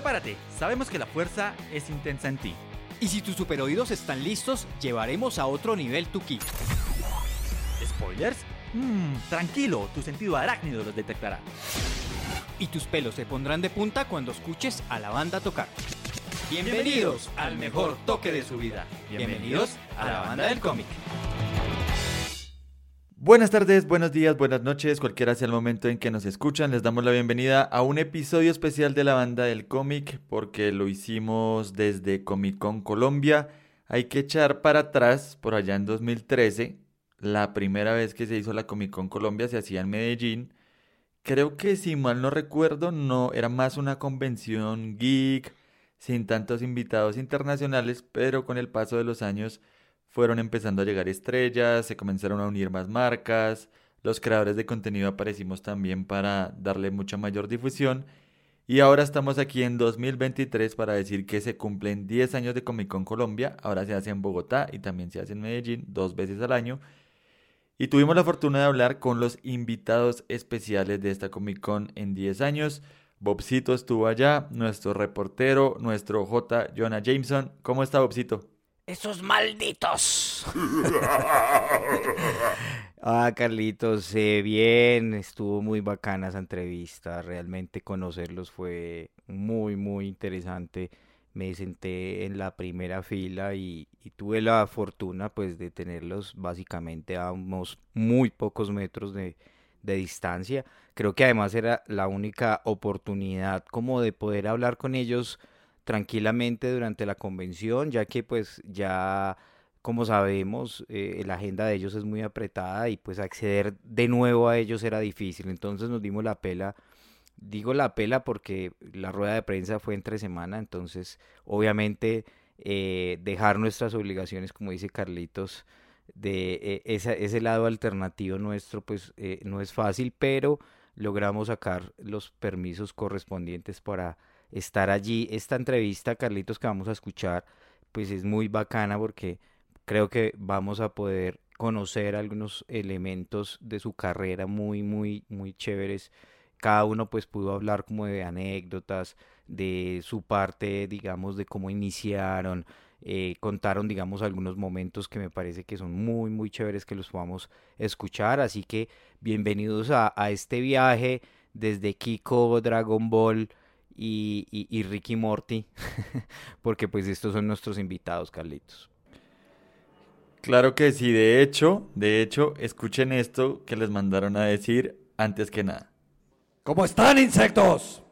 Prepárate, sabemos que la fuerza es intensa en ti. Y si tus superoídos están listos, llevaremos a otro nivel tu ki. ¿Spoilers? Tranquilo, tu sentido arácnido los detectará. Y tus pelos se pondrán de punta cuando escuches a la banda tocar. Bienvenidos al mejor toque de su vida. Bienvenidos a la banda del cómic. Buenas tardes, buenos días, buenas noches, cualquiera sea el momento en que nos escuchan, les damos la bienvenida a un episodio especial de la banda del cómic, porque lo hicimos desde Comic Con Colombia. Hay que echar para atrás, por allá en 2013, la primera vez que se hizo la Comic Con Colombia se hacía en Medellín. Creo que, si mal no recuerdo, no era más una convención geek, sin tantos invitados internacionales, pero con el paso de los años fueron empezando a llegar estrellas, se comenzaron a unir más marcas, los creadores de contenido aparecimos también para darle mucha mayor difusión, y ahora estamos aquí en 2023 para decir que se cumplen 10 años de Comic Con Colombia. Ahora se hace en Bogotá y también se hace en Medellín 2 veces al año, y tuvimos la fortuna de hablar con los invitados especiales de esta Comic Con en 10 años. Bobcito estuvo allá, nuestro reportero, nuestro J. Jonah Jameson. ¿Cómo está, Bobcito? ¡Esos malditos! Carlitos, bien, estuvo muy bacana esa entrevista, realmente conocerlos fue muy interesante. Me senté en la primera fila y tuve la fortuna pues de tenerlos básicamente a unos muy pocos metros de distancia. Creo que además era la única oportunidad como de poder hablar con ellos tranquilamente durante la convención, ya que pues ya, como sabemos, la agenda de ellos es muy apretada y pues acceder de nuevo a ellos era difícil. Entonces nos dimos la pela. Digo la pela porque la rueda de prensa fue entre semana, entonces obviamente dejar nuestras obligaciones, como dice Carlitos, de ese lado alternativo nuestro, pues no es fácil, pero logramos sacar los permisos correspondientes para estar allí. Esta entrevista, Carlitos, que vamos a escuchar, pues es muy bacana porque creo que vamos a poder conocer algunos elementos de su carrera muy chéveres. Cada uno pues pudo hablar como de anécdotas, de su parte, digamos, de cómo iniciaron, contaron, digamos, algunos momentos que me parece que son muy chéveres que los podamos escuchar. Así que bienvenidos a este viaje desde Kiko, Dragon Ball y Ricky Morty, porque pues estos son nuestros invitados, Carlitos. Claro que sí, de hecho, escuchen esto que les mandaron a decir antes que nada. ¿Cómo están, insectos?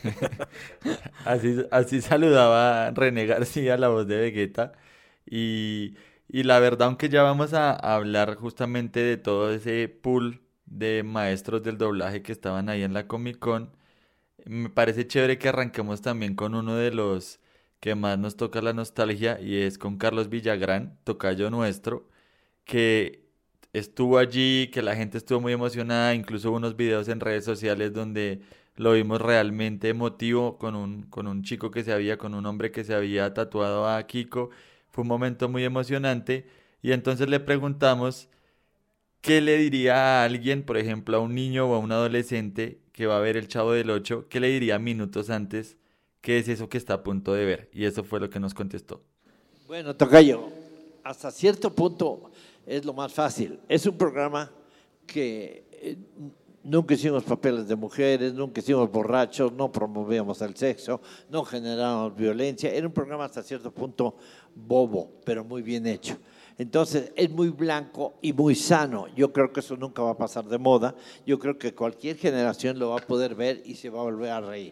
Así saludaba René García, la voz de Vegeta. Y la verdad, aunque ya vamos a hablar justamente de todo ese pool de maestros del doblaje que estaban ahí en la Comic Con, me parece chévere que arranquemos también con uno de los que más nos toca la nostalgia, y es con Carlos Villagrán, tocayo nuestro, que estuvo allí, que la gente estuvo muy emocionada. Incluso hubo unos videos en redes sociales donde lo vimos realmente emotivo con un chico que con un hombre que se había tatuado a Kiko. Fue un momento muy emocionante, y entonces le preguntamos qué le diría a alguien, por ejemplo a un niño o a un adolescente que va a ver El Chavo del Ocho, qué le diría minutos antes, qué es eso que está a punto de ver, y eso fue lo que nos contestó. Bueno, tocayo, hasta cierto punto es lo más fácil. Es un programa que nunca hicimos papeles de mujeres, nunca hicimos borrachos, no promovíamos el sexo, no generábamos violencia. Era un programa hasta cierto punto bobo, pero muy bien hecho. Entonces es muy blanco y muy sano. Yo creo que eso nunca va a pasar de moda. Yo creo que cualquier generación lo va a poder ver y se va a volver a reír.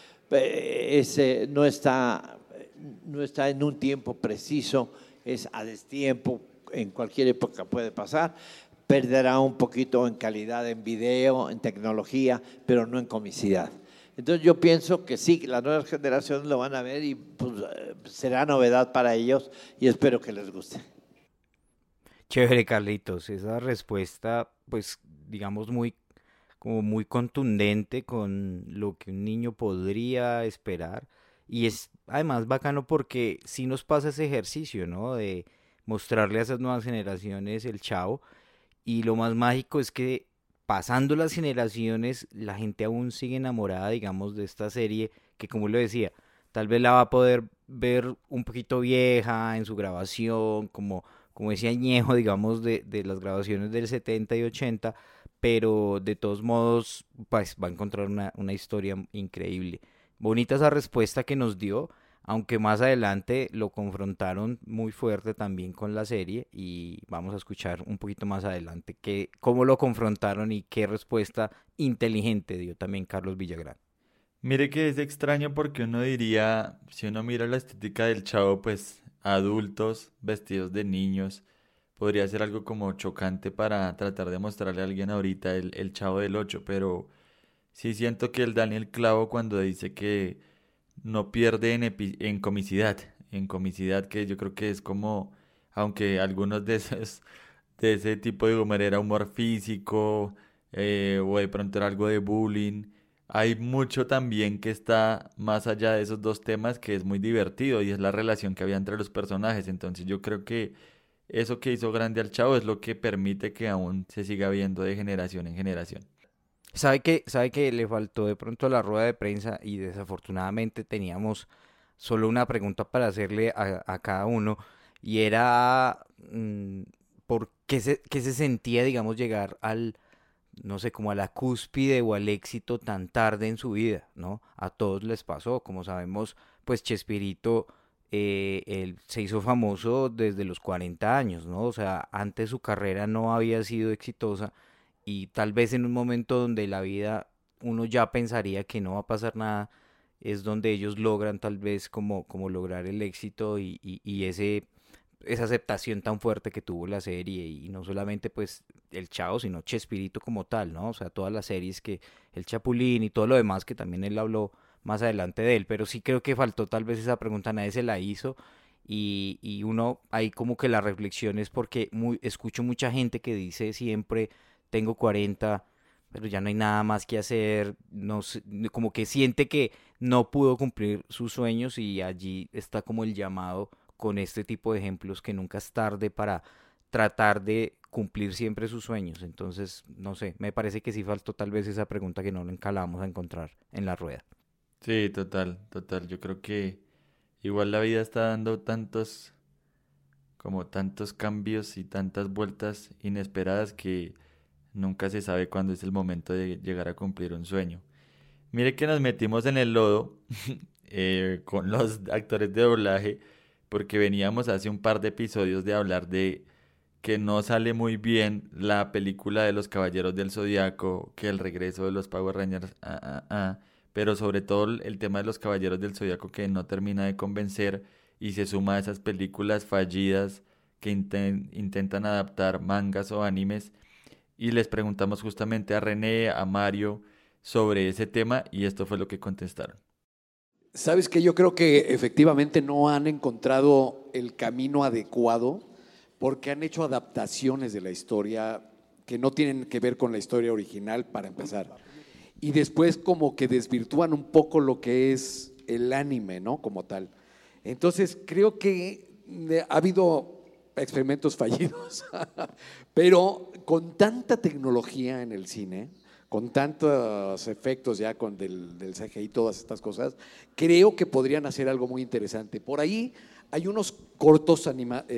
No está en un tiempo preciso, es a destiempo, en cualquier época puede pasar. Perderá un poquito en calidad en video, en tecnología, pero no en comicidad. Entonces yo pienso que sí, las nuevas generaciones lo van a ver y pues, será novedad para ellos, y espero que les guste. Chévere, Carlitos, esa respuesta pues digamos muy contundente con lo que un niño podría esperar, y es además bacano porque sí nos pasa ese ejercicio, ¿no? De mostrarle a esas nuevas generaciones el Chavo. Y lo más mágico es que pasando las generaciones, la gente aún sigue enamorada, digamos, de esta serie que, como lo decía, tal vez la va a poder ver un poquito vieja en su grabación, como ese añejo, digamos, de las grabaciones del 70 y 80, pero de todos modos, pues va a encontrar una historia increíble. Bonita esa respuesta que nos dio, aunque más adelante lo confrontaron muy fuerte también con la serie y vamos a escuchar un poquito más adelante cómo lo confrontaron y qué respuesta inteligente dio también Carlos Villagrán. Mire que es extraño porque uno diría, si uno mira la estética del Chavo, pues adultos vestidos de niños, podría ser algo como chocante para tratar de mostrarle a alguien ahorita el Chavo del Ocho, pero sí siento que él da en el clavo cuando dice que no pierde en comicidad que yo creo que es como, aunque algunos de ese tipo de humor era humor físico, o de pronto era algo de bullying, hay mucho también que está más allá de esos dos temas que es muy divertido y es la relación que había entre los personajes, entonces yo creo que eso que hizo grande al Chavo es lo que permite que aún se siga viendo de generación en generación. ¿Sabe que le faltó de pronto la rueda de prensa y desafortunadamente teníamos solo una pregunta para hacerle a cada uno y era por qué se sentía, digamos, llegar no sé, como a la cúspide o al éxito tan tarde en su vida, ¿no? A todos les pasó, como sabemos, pues Chespirito él se hizo famoso desde los 40 años, ¿no? O sea, antes su carrera no había sido exitosa y tal vez en un momento donde la vida uno ya pensaría que no va a pasar nada, es donde ellos logran tal vez como lograr el éxito y esa aceptación tan fuerte que tuvo la serie y no solamente pues el Chavo, sino Chespirito como tal, ¿no? O sea, todas las series que el Chapulín y todo lo demás que también él habló más adelante de él, pero sí creo que faltó tal vez esa pregunta, nadie se la hizo y uno ahí como que la reflexión es porque escucho mucha gente que dice siempre tengo 40 pero ya no hay nada más que hacer, no sé, como que siente que no pudo cumplir sus sueños y allí está como el llamado con este tipo de ejemplos que nunca es tarde para tratar de cumplir siempre sus sueños. Entonces, no sé, me parece que sí faltó tal vez esa pregunta que no nunca la vamos a encontrar en la rueda. Sí, total, total. Yo creo que igual la vida está dando como tantos cambios y tantas vueltas inesperadas que nunca se sabe cuándo es el momento de llegar a cumplir un sueño. Mire que nos metimos en el lodo con los actores de doblaje porque veníamos hace un par de episodios de hablar de que no sale muy bien la película de los Caballeros del Zodiaco, que el regreso de los Power Rangers, pero sobre todo el tema de los Caballeros del Zodiaco que no termina de convencer y se suma a esas películas fallidas que intentan adaptar mangas o animes y les preguntamos justamente a René, a Mario sobre ese tema y esto fue lo que contestaron. Sabes que yo creo que efectivamente no han encontrado el camino adecuado porque han hecho adaptaciones de la historia que no tienen que ver con la historia original para empezar. Y después como que desvirtúan un poco lo que es el anime, ¿no? Como tal. Entonces creo que ha habido experimentos fallidos, pero con tanta tecnología en el cine, con tantos efectos ya del CGI y todas estas cosas, creo que podrían hacer algo muy interesante. Por ahí hay unos cortos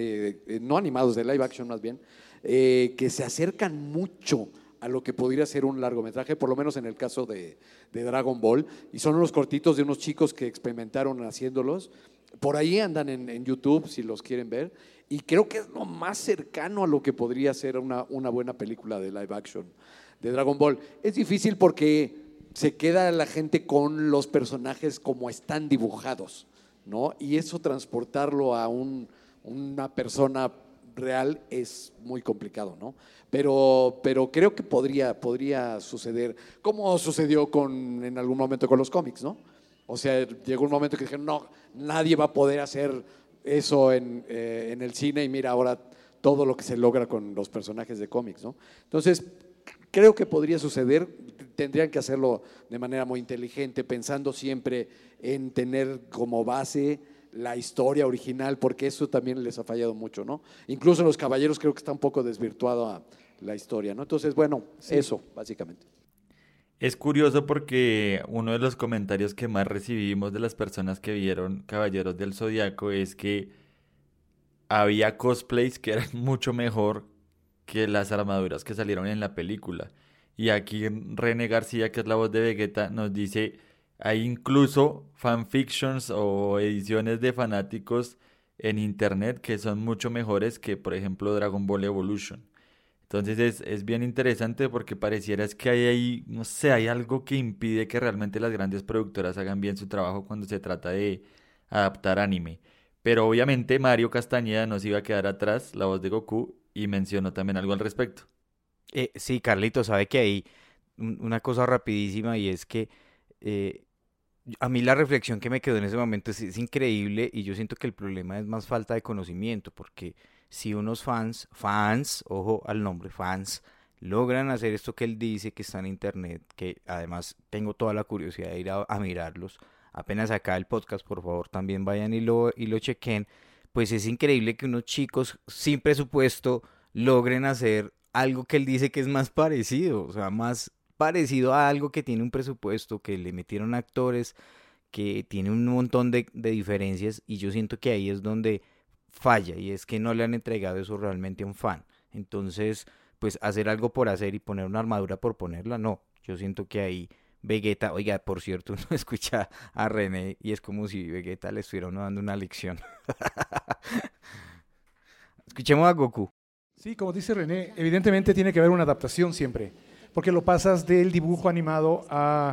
no animados, de live action más bien, que se acercan mucho a lo que podría ser un largometraje, por lo menos en el caso de Dragon Ball, y son unos cortitos de unos chicos que experimentaron haciéndolos. Por ahí andan en YouTube si los quieren ver, y creo que es lo más cercano a lo que podría ser una buena película de live action de Dragon Ball. Es difícil porque se queda la gente con los personajes como están dibujados, ¿no? Y eso transportarlo a una persona real es muy complicado, ¿no? Pero creo que podría suceder, como sucedió en algún momento con los cómics, ¿no? O sea, llegó un momento que dijeron, no, nadie va a poder hacer eso en el cine y mira ahora todo lo que se logra con los personajes de cómics, ¿no? Entonces, creo que podría suceder, tendrían que hacerlo de manera muy inteligente, pensando siempre en tener como base la historia original, porque eso también les ha fallado mucho, ¿no? Incluso los Caballeros creo que está un poco desvirtuado a la historia, ¿no? Entonces, bueno, sí. Eso, básicamente. Es curioso porque uno de los comentarios que más recibimos de las personas que vieron Caballeros del Zodiaco es que había cosplays que eran mucho mejor que las armaduras que salieron en la película. Y aquí René García, que es la voz de Vegeta, nos dice, hay incluso fanfictions o ediciones de fanáticos en internet que son mucho mejores que, por ejemplo, Dragon Ball Evolution. Entonces es bien interesante porque pareciera es que hay ahí, no sé, hay algo que impide que realmente las grandes productoras hagan bien su trabajo cuando se trata de adaptar anime. Pero obviamente Mario Castañeda no se iba a quedar atrás, la voz de Goku, y mencionó también algo al respecto. Sí, Carlito, sabe que hay una cosa rapidísima y es que eh, a mí la reflexión que me quedó en ese momento es increíble y yo siento que el problema es más falta de conocimiento, porque si unos fans, ojo al nombre, fans, logran hacer esto que él dice que está en internet, que además tengo toda la curiosidad de ir a mirarlos, apenas acá el podcast, por favor, también vayan y lo chequen, pues es increíble que unos chicos sin presupuesto logren hacer algo que él dice que es más parecido, o sea, más parecido a algo que tiene un presupuesto, que le metieron actores, que tiene un montón de diferencias y yo siento que ahí es donde falla y es que no le han entregado eso realmente a un fan. Entonces, pues hacer algo por hacer y poner una armadura por ponerla, no. Yo siento que ahí Vegeta, oiga, por cierto, uno escucha a René y es como si Vegeta le estuviera uno dando una lección. Escuchemos a Goku. Sí, como dice René, evidentemente tiene que haber una adaptación siempre, porque lo pasas del dibujo animado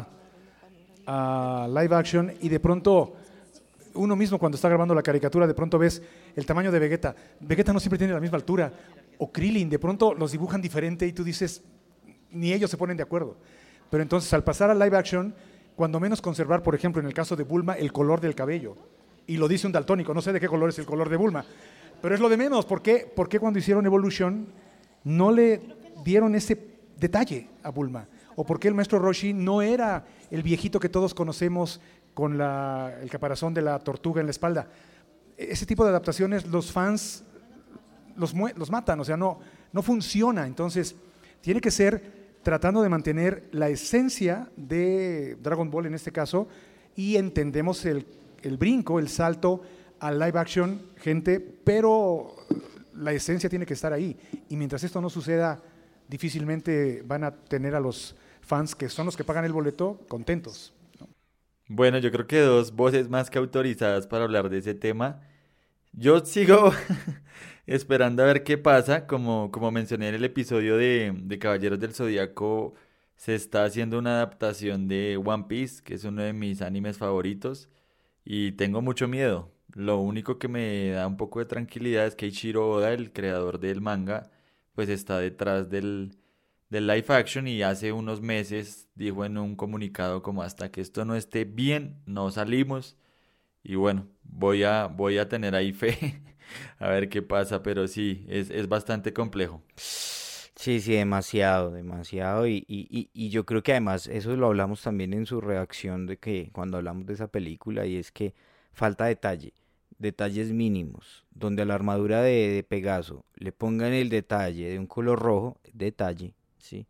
a live action y de pronto uno mismo cuando está grabando la caricatura de pronto ves el tamaño de Vegeta. Vegeta no siempre tiene la misma altura, o Krillin, de pronto los dibujan diferente y tú dices, ni ellos se ponen de acuerdo. Pero entonces al pasar a live action, cuando menos conservar, por ejemplo, en el caso de Bulma, el color del cabello. Y lo dice un daltónico, no sé de qué color es el color de Bulma, pero es lo de menos. ¿Por qué cuando hicieron Evolution no le dieron ese detalle a Bulma? ¿O por qué el maestro Roshi no era el viejito que todos conocemos con el caparazón de la tortuga en la espalda? Ese tipo de adaptaciones los fans los matan, o sea, no funciona. Entonces, tiene que ser tratando de mantener la esencia de Dragon Ball en este caso, y entendemos el brinco, el salto al live action, gente, pero la esencia tiene que estar ahí. Y mientras esto no suceda, difícilmente van a tener a los fans, que son los que pagan el boleto, contentos, ¿no? Bueno, yo creo que dos voces más que autorizadas para hablar de ese tema. Yo sigo esperando a ver qué pasa. Como mencioné en el episodio de Caballeros del Zodiaco, se está haciendo una adaptación de One Piece, que es uno de mis animes favoritos, y tengo mucho miedo. Lo único que me da un poco de tranquilidad es que Eiichiro Oda, el creador del manga, pues está detrás del live action, y hace unos meses dijo en un comunicado como hasta que esto no esté bien, no salimos. Y bueno, voy a tener ahí fe a ver qué pasa, pero sí, es bastante complejo. Sí, sí, demasiado, demasiado. Y yo creo que además eso lo hablamos también en su reacción de que cuando hablamos de esa película, y es que falta detalle, detalles mínimos, donde a la armadura de Pegaso le pongan el detalle de un color rojo, detalle, ¿sí?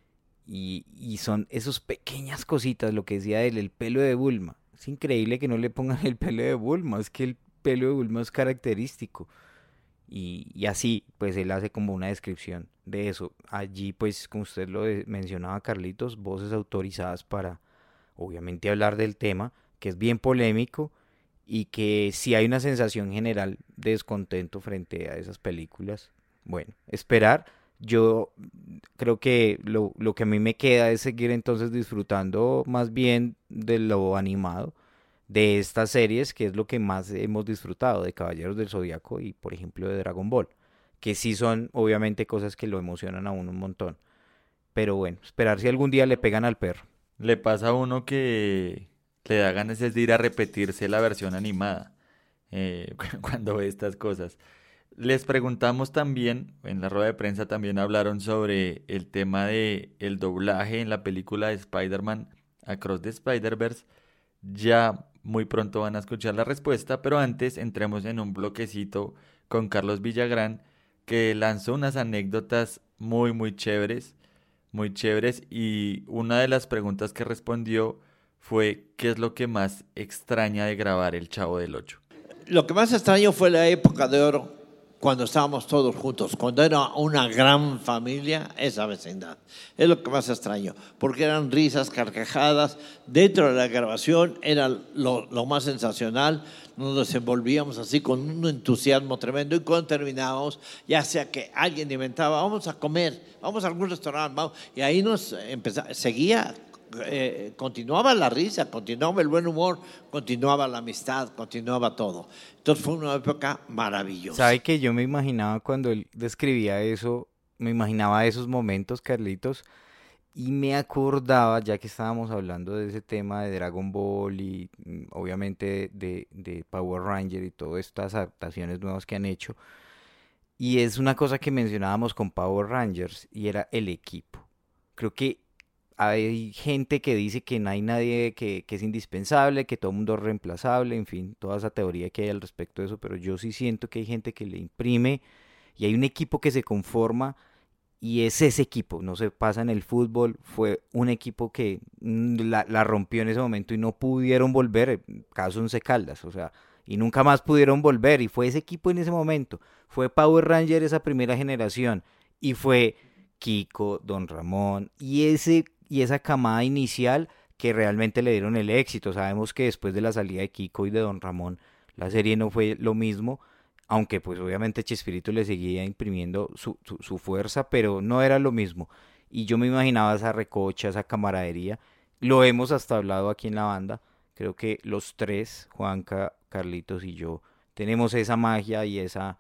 Y son esas pequeñas cositas, lo que decía él, el pelo de Bulma. Es increíble que no le pongan el pelo de Bulma, es que el pelo de Bulma es característico. Y así, pues él hace como una descripción de eso. Allí, pues, como usted mencionaba, Carlitos, voces autorizadas para, obviamente, hablar del tema, que es bien polémico y que sí hay una sensación general de descontento frente a esas películas. Bueno, esperar. Yo creo que lo que a mí me queda es seguir entonces disfrutando más bien de lo animado de estas series, que es lo que más hemos disfrutado de Caballeros del Zodiaco y, por ejemplo, de Dragon Ball, que sí son obviamente cosas que lo emocionan a uno un montón. Pero bueno, esperar si algún día le pegan al perro. Le pasa a uno que le da ganas de ir a repetirse la versión animada cuando ve estas cosas. Les preguntamos también, en la rueda de prensa también hablaron sobre el tema de el doblaje en la película de Spider-Man Across the Spider-Verse. Ya muy pronto van a escuchar la respuesta, pero antes entremos en un bloquecito con Carlos Villagrán, que lanzó unas anécdotas muy muy chéveres muy chéveres. Y una de las preguntas que respondió fue, ¿qué es lo que más extraña de grabar El Chavo del Ocho? Lo que más extraño fue la época de oro, cuando estábamos todos juntos, cuando era una gran familia, esa vecindad. Es lo que más extraño, porque eran risas, carcajadas. Dentro de la grabación era lo más sensacional. Nos desenvolvíamos así con un entusiasmo tremendo, y cuando terminábamos, ya sea que alguien inventaba, vamos a comer, vamos a algún restaurante, vamos, y ahí seguía. Continuaba la risa, continuaba el buen humor, continuaba la amistad, continuaba todo. Entonces fue una época maravillosa. ¿Sabe que yo me imaginaba cuando él describía eso, me imaginaba esos momentos, Carlitos, y me acordaba, ya que estábamos hablando de ese tema de Dragon Ball y obviamente de Power Ranger y todas estas adaptaciones nuevas que han hecho, y es una cosa que mencionábamos con Power Rangers, y era el equipo. Creo que hay gente que dice que no hay nadie que es indispensable, que todo el mundo es reemplazable, en fin, toda esa teoría que hay al respecto de eso, pero yo sí siento que hay gente que le imprime y hay un equipo que se conforma y es ese equipo, no se pasa en el fútbol, fue un equipo que la rompió en ese momento y no pudieron volver, caso Once Caldas, o sea, y nunca más pudieron volver, y fue ese equipo en ese momento, fue Power Ranger esa primera generación, y fue Kiko, Don Ramón, y esa camada inicial que realmente le dieron el éxito. Sabemos que después de la salida de Kiko y de Don Ramón, la serie no fue lo mismo, aunque pues obviamente Chespirito le seguía imprimiendo su fuerza, pero no era lo mismo. Y yo me imaginaba esa recocha, esa camaradería. Lo hemos hasta hablado aquí en la banda. Creo que los tres, Juanca, Carlitos y yo, tenemos esa magia y ese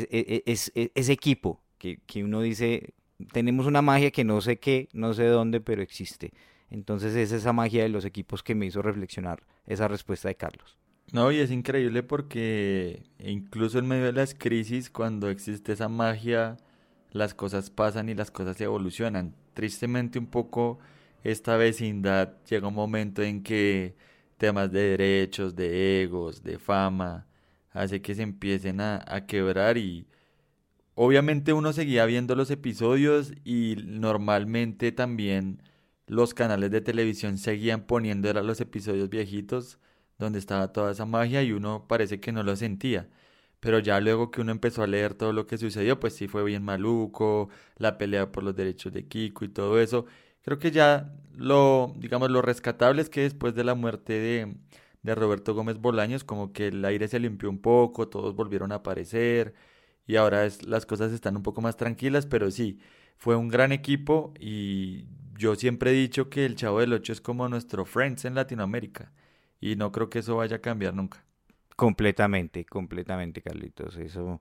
equipo que uno dice, tenemos una magia que no sé qué, no sé dónde, pero existe. Entonces es esa magia de los equipos que me hizo reflexionar esa respuesta de Carlos. No, y es increíble porque incluso en medio de las crisis, cuando existe esa magia, las cosas pasan y las cosas evolucionan. Tristemente un poco esta vecindad llega un momento en que temas de derechos, de egos, de fama, hace que se empiecen a quebrar, y obviamente uno seguía viendo los episodios y normalmente también los canales de televisión seguían poniendo los episodios viejitos donde estaba toda esa magia y uno parece que no lo sentía. Pero ya luego que uno empezó a leer todo lo que sucedió, pues sí fue bien maluco, la pelea por los derechos de Kiko y todo eso. Creo que ya digamos, lo rescatable es que después de la muerte de Roberto Gómez Bolaños, como que el aire se limpió un poco, todos volvieron a aparecer y ahora las cosas están un poco más tranquilas, pero sí, fue un gran equipo y yo siempre he dicho que el Chavo del Ocho es como nuestro Friends en Latinoamérica y no creo que eso vaya a cambiar nunca. Completamente, completamente, Carlitos. Eso,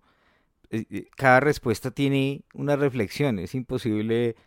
cada respuesta tiene una reflexión. Es imposible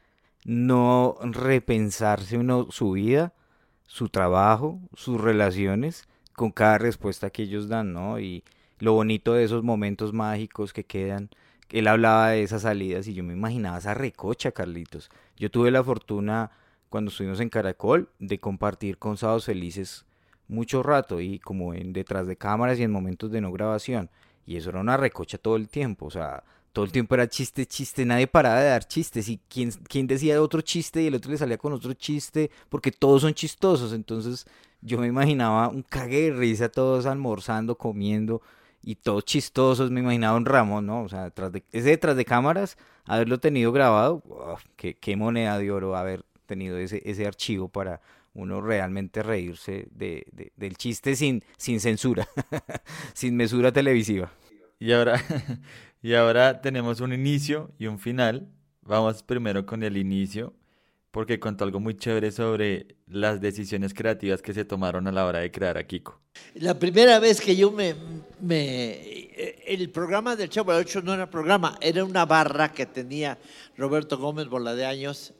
no repensarse uno su vida, su trabajo, sus relaciones con cada respuesta que ellos dan, ¿no? Y lo bonito de esos momentos mágicos que quedan. Él hablaba de esas salidas y yo me imaginaba esa recocha, Carlitos. Yo tuve la fortuna, cuando estuvimos en Caracol, de compartir con Sábados Felices mucho rato y como en detrás de cámaras y en momentos de no grabación, y eso era una recocha todo el tiempo, o sea, todo el tiempo era chiste, nadie paraba de dar chistes, y quién decía otro chiste y el otro le salía con otro chiste, porque todos son chistosos. Entonces yo me imaginaba un cague de risa, todos almorzando, comiendo y todos chistosos. Me imaginaba un Ramón, ¿no? O sea, detrás de cámaras, haberlo tenido grabado, qué moneda de oro haber tenido ese archivo para uno realmente reírse del chiste sin censura, sin mesura televisiva. Y ahora, y ahora tenemos un inicio y un final. Vamos primero con el inicio, porque contó algo muy chévere sobre las decisiones creativas que se tomaron a la hora de crear a Kiko. La primera vez que yo el programa del Chavo del Ocho no era programa, era una barra que tenía Roberto Gómez Bolaños,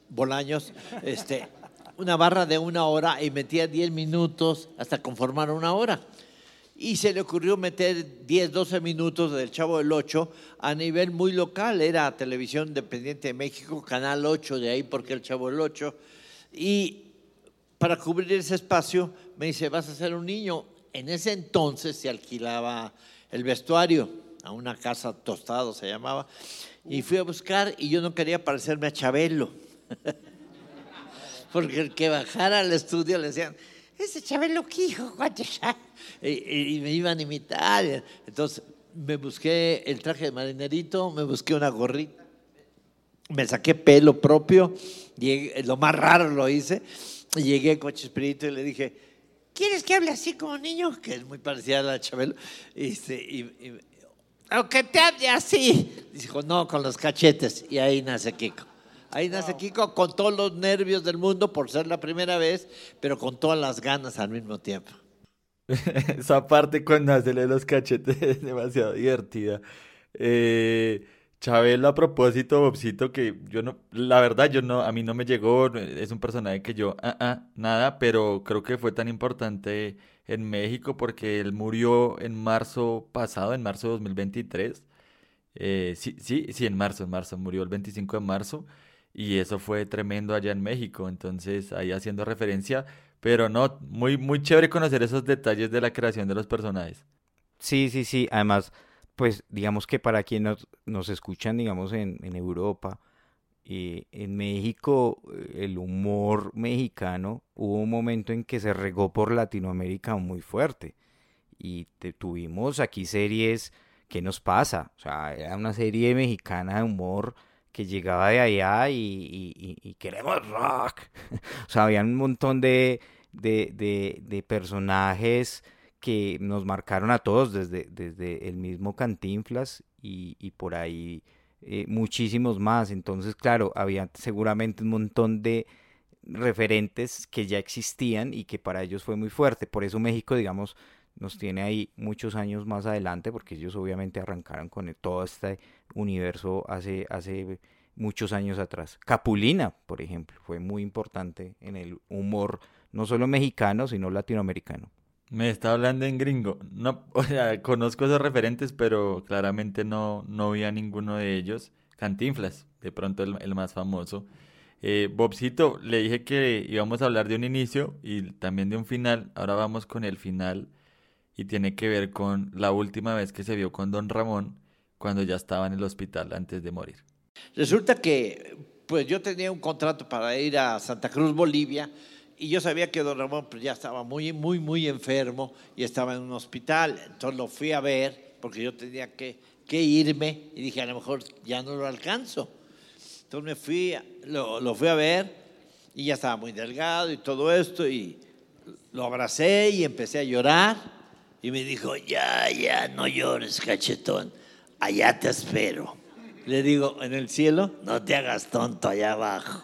una barra de 1 hora, y metía 10 minutos hasta conformar 1 hora. Y se le ocurrió meter 10, 12 minutos del Chavo del Ocho a nivel muy local. Era Televisión Independiente de México, Canal 8, de ahí porque el Chavo del Ocho. Y para cubrir ese espacio me dice, vas a ser un niño. En ese entonces se alquilaba el vestuario a una casa Tostado se llamaba. Y fui a buscar y yo no quería parecerme a Chabelo. porque el que bajara al estudio le decían, ese Chabelo Quijo, y me iban a imitar. Entonces me busqué el traje de marinerito, me busqué una gorrita, me saqué pelo propio, llegué, lo más raro lo hice, y llegué con Chespirito y le dije, ¿quieres que hable así como niño? Que es muy parecida a la Chabelo. Aunque te hable así. Dijo, no, con los cachetes. Y ahí nace Kiko. Ahí nace Kiko con todos los nervios del mundo por ser la primera vez, pero con todas las ganas al mismo tiempo. Esa parte cuando hace los cachetes es demasiado divertida. Chabelo, a propósito, Bobcito, que yo no, la verdad, yo no, a mí no me llegó, es un personaje que yo, nada, pero creo que fue tan importante en México porque él murió en marzo pasado, en marzo de 2023. Sí, en marzo, murió el 25 de marzo y eso fue tremendo allá en México, entonces ahí haciendo referencia, pero no, muy, muy chévere conocer esos detalles de la creación de los personajes. Sí. Además, pues digamos que para quienes nos escuchan, digamos, en Europa, en México, el humor mexicano, hubo un momento en que se regó por Latinoamérica muy fuerte. Y tuvimos aquí series, ¿qué nos pasa? O sea, era una serie mexicana de humor que llegaba de allá y queremos rock. O sea, había un montón de personajes que nos marcaron a todos, desde el mismo Cantinflas y por ahí muchísimos más. Entonces, claro, había seguramente un montón de referentes que ya existían y que para ellos fue muy fuerte. Por eso México, digamos, nos tiene ahí muchos años más adelante, porque ellos obviamente arrancaron con todo este universo hace muchos años atrás. Capulina, por ejemplo, fue muy importante en el humor, no solo mexicano, sino latinoamericano. Me está hablando en gringo. No, o sea, conozco esos referentes, pero claramente no vi a ninguno de ellos. Cantinflas, de pronto el más famoso. Bobcito, le dije que íbamos a hablar de un inicio y también de un final. Ahora vamos con el final y tiene que ver con la última vez que se vio con Don Ramón cuando ya estaba en el hospital antes de morir. Resulta que pues yo tenía un contrato para ir a Santa Cruz, Bolivia, y yo sabía que don Ramón pues, ya estaba muy enfermo y estaba en un hospital. Entonces lo fui a ver porque yo tenía que irme y dije, a lo mejor ya no lo alcanzo. Entonces me fui, lo fui a ver y ya estaba muy delgado y todo esto, y lo abracé y empecé a llorar y me dijo, ya, no llores, cachetón, allá te espero. Le digo, en el cielo, no te hagas tonto allá abajo.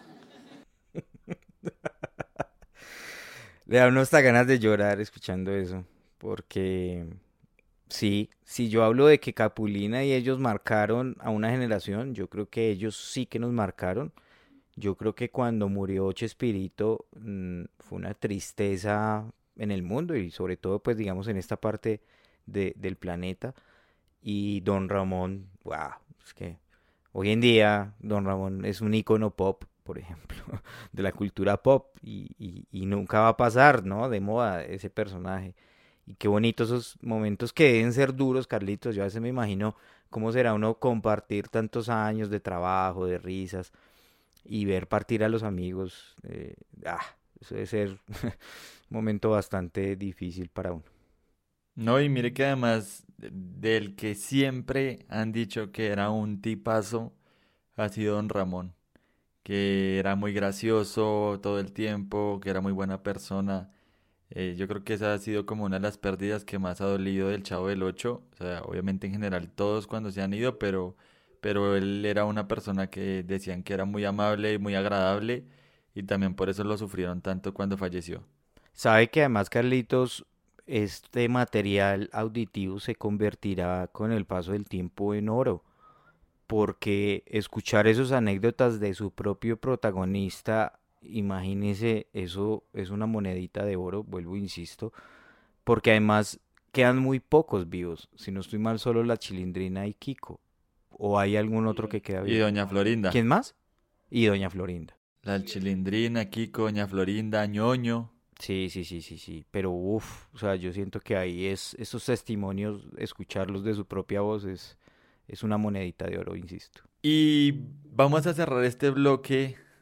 Le da uno hasta ganas de llorar escuchando eso, porque sí, si yo hablo de que Capulina y ellos marcaron a una generación, yo creo que ellos sí que nos marcaron. Yo creo que cuando murió Chespirito fue una tristeza en el mundo y sobre todo pues digamos en esta parte del planeta. Y Don Ramón, wow, es que hoy en día Don Ramón es un ícono pop, por ejemplo, de la cultura pop y nunca va a pasar, ¿no? De moda ese personaje. Y qué bonito esos momentos que deben ser duros, Carlitos. Yo a veces me imagino cómo será uno compartir tantos años de trabajo, de risas y ver partir a los amigos. Eso debe ser un momento bastante difícil para uno. No, y mire que además del que siempre han dicho que era un tipazo, ha sido Don Ramón, que era muy gracioso todo el tiempo, que era muy buena persona. Yo creo que esa ha sido como una de las pérdidas que más ha dolido del Chavo del Ocho. O sea, obviamente en general todos cuando se han ido, pero él era una persona que decían que era muy amable y muy agradable y también por eso lo sufrieron tanto cuando falleció. Sabe que además, Carlitos, este material auditivo se convertirá con el paso del tiempo en oro, porque escuchar esas anécdotas de su propio protagonista, imagínese, eso es una monedita de oro, vuelvo, insisto, porque además quedan muy pocos vivos, si no estoy mal, solo la Chilindrina y Kiko, o hay algún otro que queda Y vivo. Doña Florinda. ¿Quién más? Y Doña Florinda. La Chilindrina, Kiko, Doña Florinda, Ñoño. Sí, pero o sea, yo siento que ahí esos testimonios, escucharlos de su propia voz es una monedita de oro, insisto. Y vamos a cerrar este bloque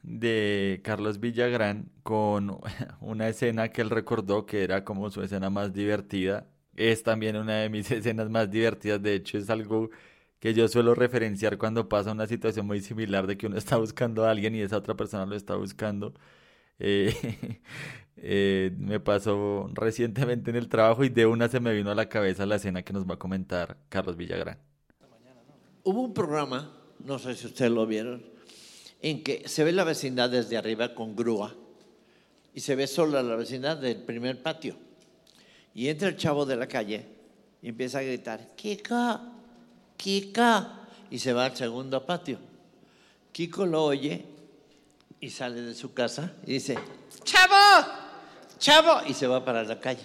de Carlos Villagrán con una escena que él recordó que era como su escena más divertida. Es también una de mis escenas más divertidas, de hecho es algo que yo suelo referenciar cuando pasa una situación muy similar de que uno está buscando a alguien y esa otra persona lo está buscando. Eh, Me pasó recientemente en el trabajo y de una se me vino a la cabeza la escena que nos va a comentar Carlos Villagrán. Hubo un programa, no sé si ustedes lo vieron, en que se ve la vecindad desde arriba con grúa y se ve sola la vecindad del primer patio. Y entra el chavo de la calle y empieza a gritar, Kiko, Kiko, y se va al segundo patio. Kiko lo oye y sale de su casa y dice, ¡Chavo! ¡Chavo! Y se va para la calle.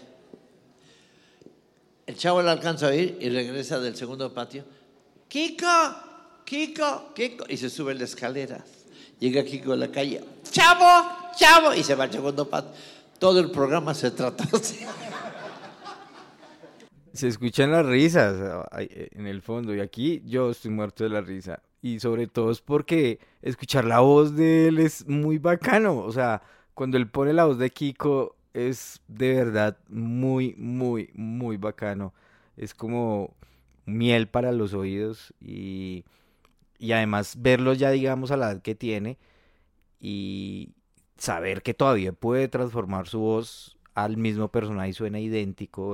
El chavo lo alcanza a oír y regresa del segundo patio. ¡Kiko! ¡Kiko! ¡Kiko! Y se sube la escalera. Llega Kiko a la calle. ¡Chavo! ¡Chavo! Y se va al segundo patio. Todo el programa se trata así. Se escuchan las risas en el fondo y aquí yo estoy muerto de la risa. Y sobre todo es porque escuchar la voz de él es muy bacano. O sea, cuando él pone la voz de Kiko es de verdad muy, muy, muy bacano. Es como miel para los oídos y además verlo ya digamos a la edad que tiene y saber que todavía puede transformar su voz al mismo personaje y suena idéntico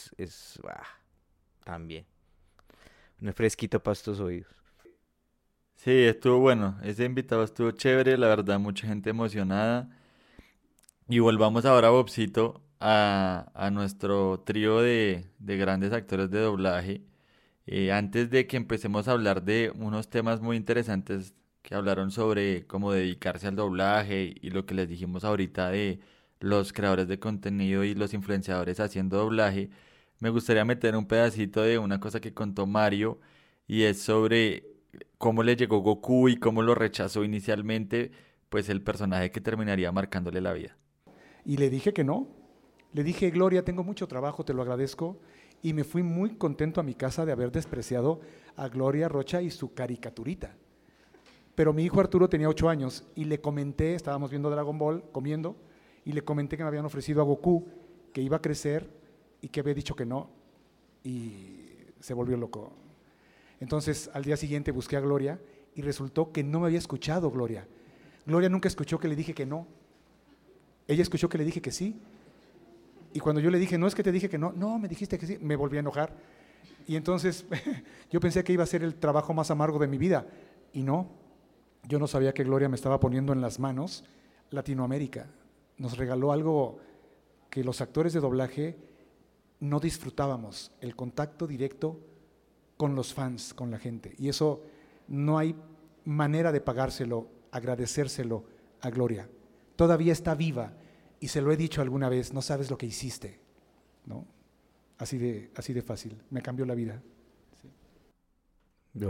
también un fresquito para estos oídos. Sí, estuvo bueno, ese invitado estuvo chévere, la verdad, mucha gente emocionada. Y volvamos ahora, Bobcito, a nuestro trío de grandes actores de doblaje. Antes de que empecemos a hablar de unos temas muy interesantes que hablaron sobre cómo dedicarse al doblaje y lo que les dijimos ahorita de los creadores de contenido y los influenciadores haciendo doblaje, me gustaría meter un pedacito de una cosa que contó Mario y es sobre cómo le llegó Goku y cómo lo rechazó inicialmente, pues el personaje que terminaría marcándole la vida. Y le dije que no. Le dije, Gloria, tengo mucho trabajo, te lo agradezco. Y me fui muy contento a mi casa de haber despreciado a Gloria Rocha y su caricaturita. Pero mi hijo Arturo tenía 8 años y le comenté, estábamos viendo Dragon Ball, comiendo, y le comenté que me habían ofrecido a Goku, que iba a crecer y que había dicho que no. Y se volvió loco. Entonces, al día siguiente busqué a Gloria y resultó que no me había escuchado Gloria. Gloria nunca escuchó que le dije que no. Ella escuchó que le dije que sí. Y cuando yo le dije, no es que te dije que no, no, me dijiste que sí, me volví a enojar. Y entonces yo pensé que iba a ser el trabajo más amargo de mi vida. Y no, yo no sabía que Gloria me estaba poniendo en las manos Latinoamérica. Nos regaló algo que los actores de doblaje no disfrutábamos, el contacto directo con los fans, con la gente. Y eso no hay manera de pagárselo, agradecérselo a Gloria. Todavía está viva y se lo he dicho alguna vez, no sabes lo que hiciste, ¿no? Así de fácil, me cambió la vida. Sí.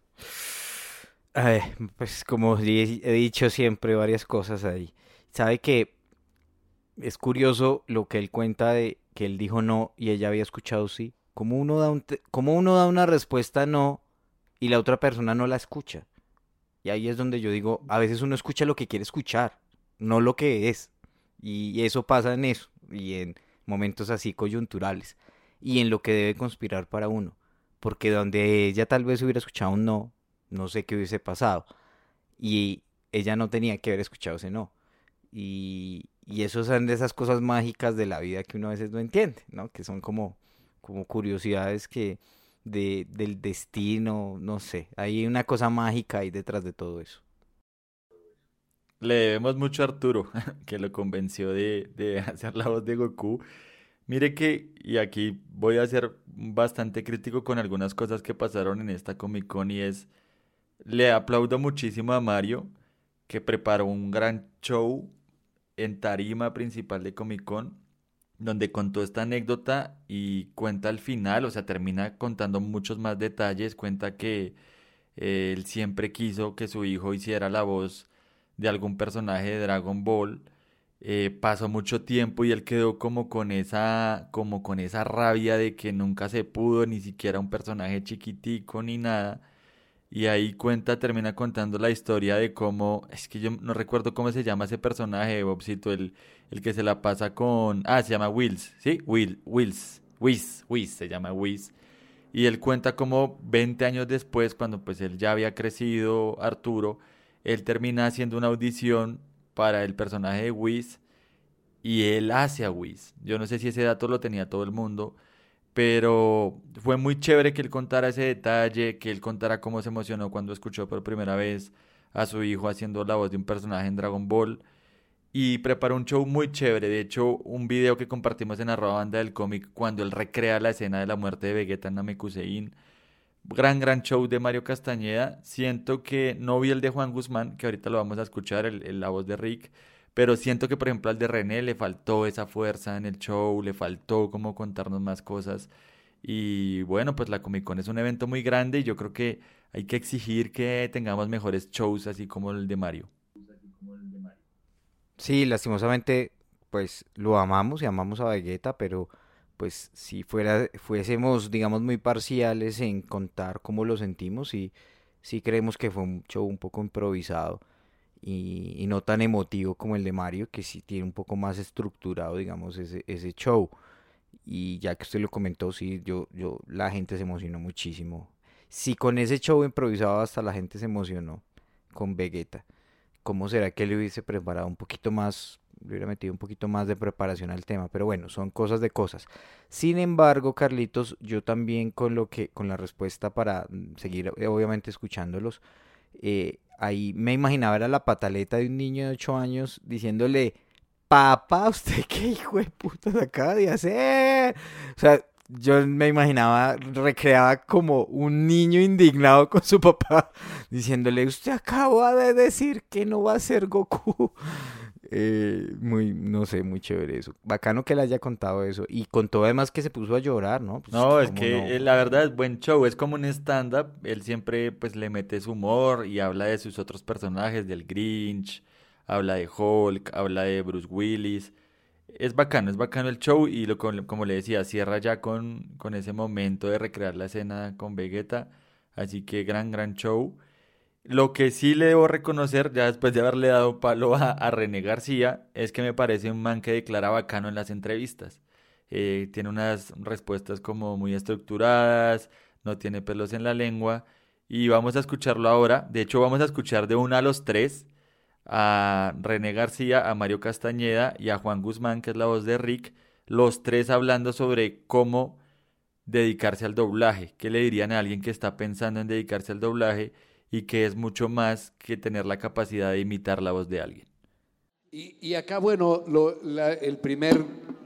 Pues como he dicho siempre varias cosas ahí. Sabe que es curioso lo que él cuenta de que él dijo no y ella había escuchado sí. Como uno da una respuesta no y la otra persona no la escucha. Y ahí es donde yo digo, a veces uno escucha lo que quiere escuchar, no lo que es. Y eso pasa en eso, y en momentos así coyunturales, y en lo que debe conspirar para uno. Porque donde ella tal vez hubiera escuchado un no, no sé qué hubiese pasado. Y ella no tenía que haber escuchado ese no. Y eso son de esas cosas mágicas de la vida que uno a veces no entiende, ¿no? Que son como curiosidades del destino, no sé. Hay una cosa mágica ahí detrás de todo eso. Le debemos mucho a Arturo, que lo convenció de hacer la voz de Goku. Mire que, y aquí voy a ser bastante crítico con algunas cosas que pasaron en esta Comic Con y es, le aplaudo muchísimo a Mario, que preparó un gran show en tarima principal de Comic Con, donde contó esta anécdota y cuenta al final, o sea, termina contando muchos más detalles, cuenta que él siempre quiso que su hijo hiciera la voz de algún personaje de Dragon Ball. Pasó mucho tiempo y él quedó como con esa rabia de que nunca se pudo, ni siquiera un personaje chiquitico ni nada. y ahí termina contando la historia de cómo, es que yo no recuerdo cómo se llama ese personaje, Bobcito, el que se la pasa con, se llama Wills, ¿sí? Whis, se llama Whis. Y él cuenta cómo 20 años después, cuando pues él ya había crecido, Arturo, él termina haciendo una audición para el personaje de Whis y él hace a Whis. Yo no sé si ese dato lo tenía todo el mundo, pero fue muy chévere que él contara ese detalle, que él contara cómo se emocionó cuando escuchó por primera vez a su hijo haciendo la voz de un personaje en Dragon Ball. Y preparó un show muy chévere. De hecho, un video que compartimos en @banda del cómic cuando él recrea la escena de la muerte de Vegeta en Namekusein. Gran show de Mario Castañeda. Siento que no vi el de Juan Guzmán, que ahorita lo vamos a escuchar, la voz de Rick. Pero siento que, por ejemplo, al de René le faltó esa fuerza en el show, le faltó como contarnos más cosas. Y bueno, pues la Comic Con es un evento muy grande y yo creo que hay que exigir que tengamos mejores shows así como el de Mario. Sí, lastimosamente, pues lo amamos y amamos a Vegeta, pero pues si fuésemos, digamos, muy parciales en contar cómo lo sentimos, y sí creemos que fue un show un poco improvisado y no tan emotivo como el de Mario, que sí tiene un poco más estructurado, digamos, ese show. Y ya que usted lo comentó, sí, la gente se emocionó muchísimo. Si con ese show improvisado hasta la gente se emocionó con Vegeta, ¿cómo será que le hubiese preparado un poquito más, le hubiera metido un poquito más de preparación al tema? Pero bueno, son cosas de cosas. Sin embargo, Carlitos, yo también con la respuesta para seguir obviamente escuchándolos, ahí me imaginaba era la pataleta de un niño de 8 años diciéndole: papá, ¿usted qué hijo de puta se acaba de hacer? O sea, yo me imaginaba, recreaba como un niño indignado con su papá, diciéndole: usted acaba de decir que no va a ser Goku. No sé, muy chévere eso. Bacano que le haya contado eso. Y contó además que se puso a llorar, ¿no? Pues, No, es ¿cómo que no? la verdad es buen show, es como un stand-up, él siempre pues le mete su humor y habla de sus otros personajes, del Grinch, habla de Hulk, habla de Bruce Willis. Es bacano el show y como le decía, cierra ya con ese momento de recrear la escena con Vegeta, así que gran show. Lo que sí le debo reconocer, ya después de haberle dado palo a René García, es que me parece un man que declara bacano en las entrevistas. Tiene unas respuestas como muy estructuradas, no tiene pelos en la lengua, y vamos a escucharlo ahora. De hecho, vamos a escuchar de una a los tres, a René García, a Mario Castañeda y a Juan Guzmán, que es la voz de Rick, los tres hablando sobre cómo dedicarse al doblaje. ¿Qué le dirían a alguien que está pensando en dedicarse al doblaje y que es mucho más que tener la capacidad de imitar la voz de alguien? Y acá, bueno, el primer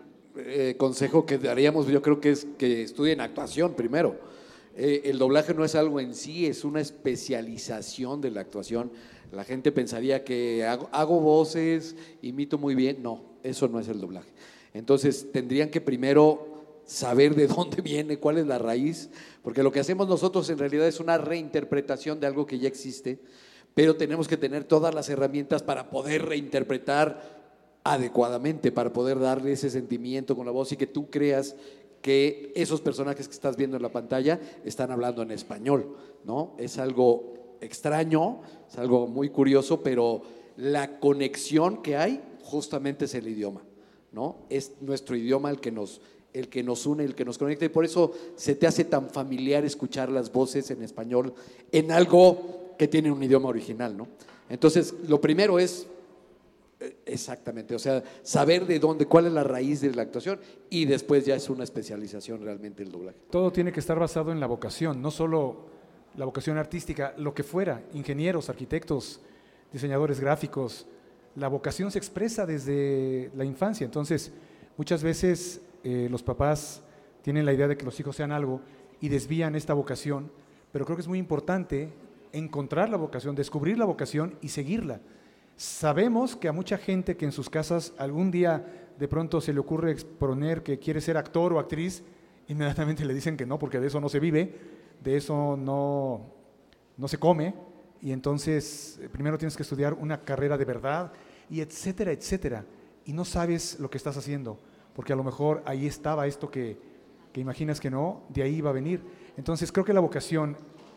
consejo que daríamos, yo creo que es que estudien actuación primero. El doblaje no es algo en sí, es una especialización de la actuación. La gente pensaría que hago voces, imito muy bien. No, eso no es el doblaje. Entonces tendrían que primero saber de dónde viene, cuál es la raíz, porque lo que hacemos nosotros en realidad es una reinterpretación de algo que ya existe, pero tenemos que tener todas las herramientas para poder reinterpretar adecuadamente, para poder darle ese sentimiento con la voz y que tú creas que esos personajes que estás viendo en la pantalla están hablando en español, ¿no? Es algo extraño, es algo muy curioso, pero la conexión que hay justamente es el idioma, ¿no? Es nuestro idioma el que nos une, el que nos conecta, y por eso se te hace tan familiar escuchar las voces en español en algo que tiene un idioma original, ¿no? Entonces, lo primero es exactamente, o sea, saber de dónde, cuál es la raíz de la actuación, y después ya es una especialización realmente el doblaje. Todo tiene que estar basado en la vocación, no solo la vocación artística, lo que fuera, ingenieros, arquitectos, diseñadores gráficos. La vocación se expresa desde la infancia, entonces muchas veces los papás tienen la idea de que los hijos sean algo y desvían esta vocación, pero creo que es muy importante encontrar la vocación, descubrir la vocación y seguirla. Sabemos que a mucha gente que en sus casas algún día de pronto se le ocurre exponer que quiere ser actor o actriz, inmediatamente le dicen que no, porque de eso no se vive, de eso no se come, y entonces primero tienes que estudiar una carrera de verdad, y etcétera, etcétera, y no sabes lo que estás haciendo, porque a lo mejor ahí estaba esto que imaginas que no, de ahí va a venir. Entonces creo que la vocación es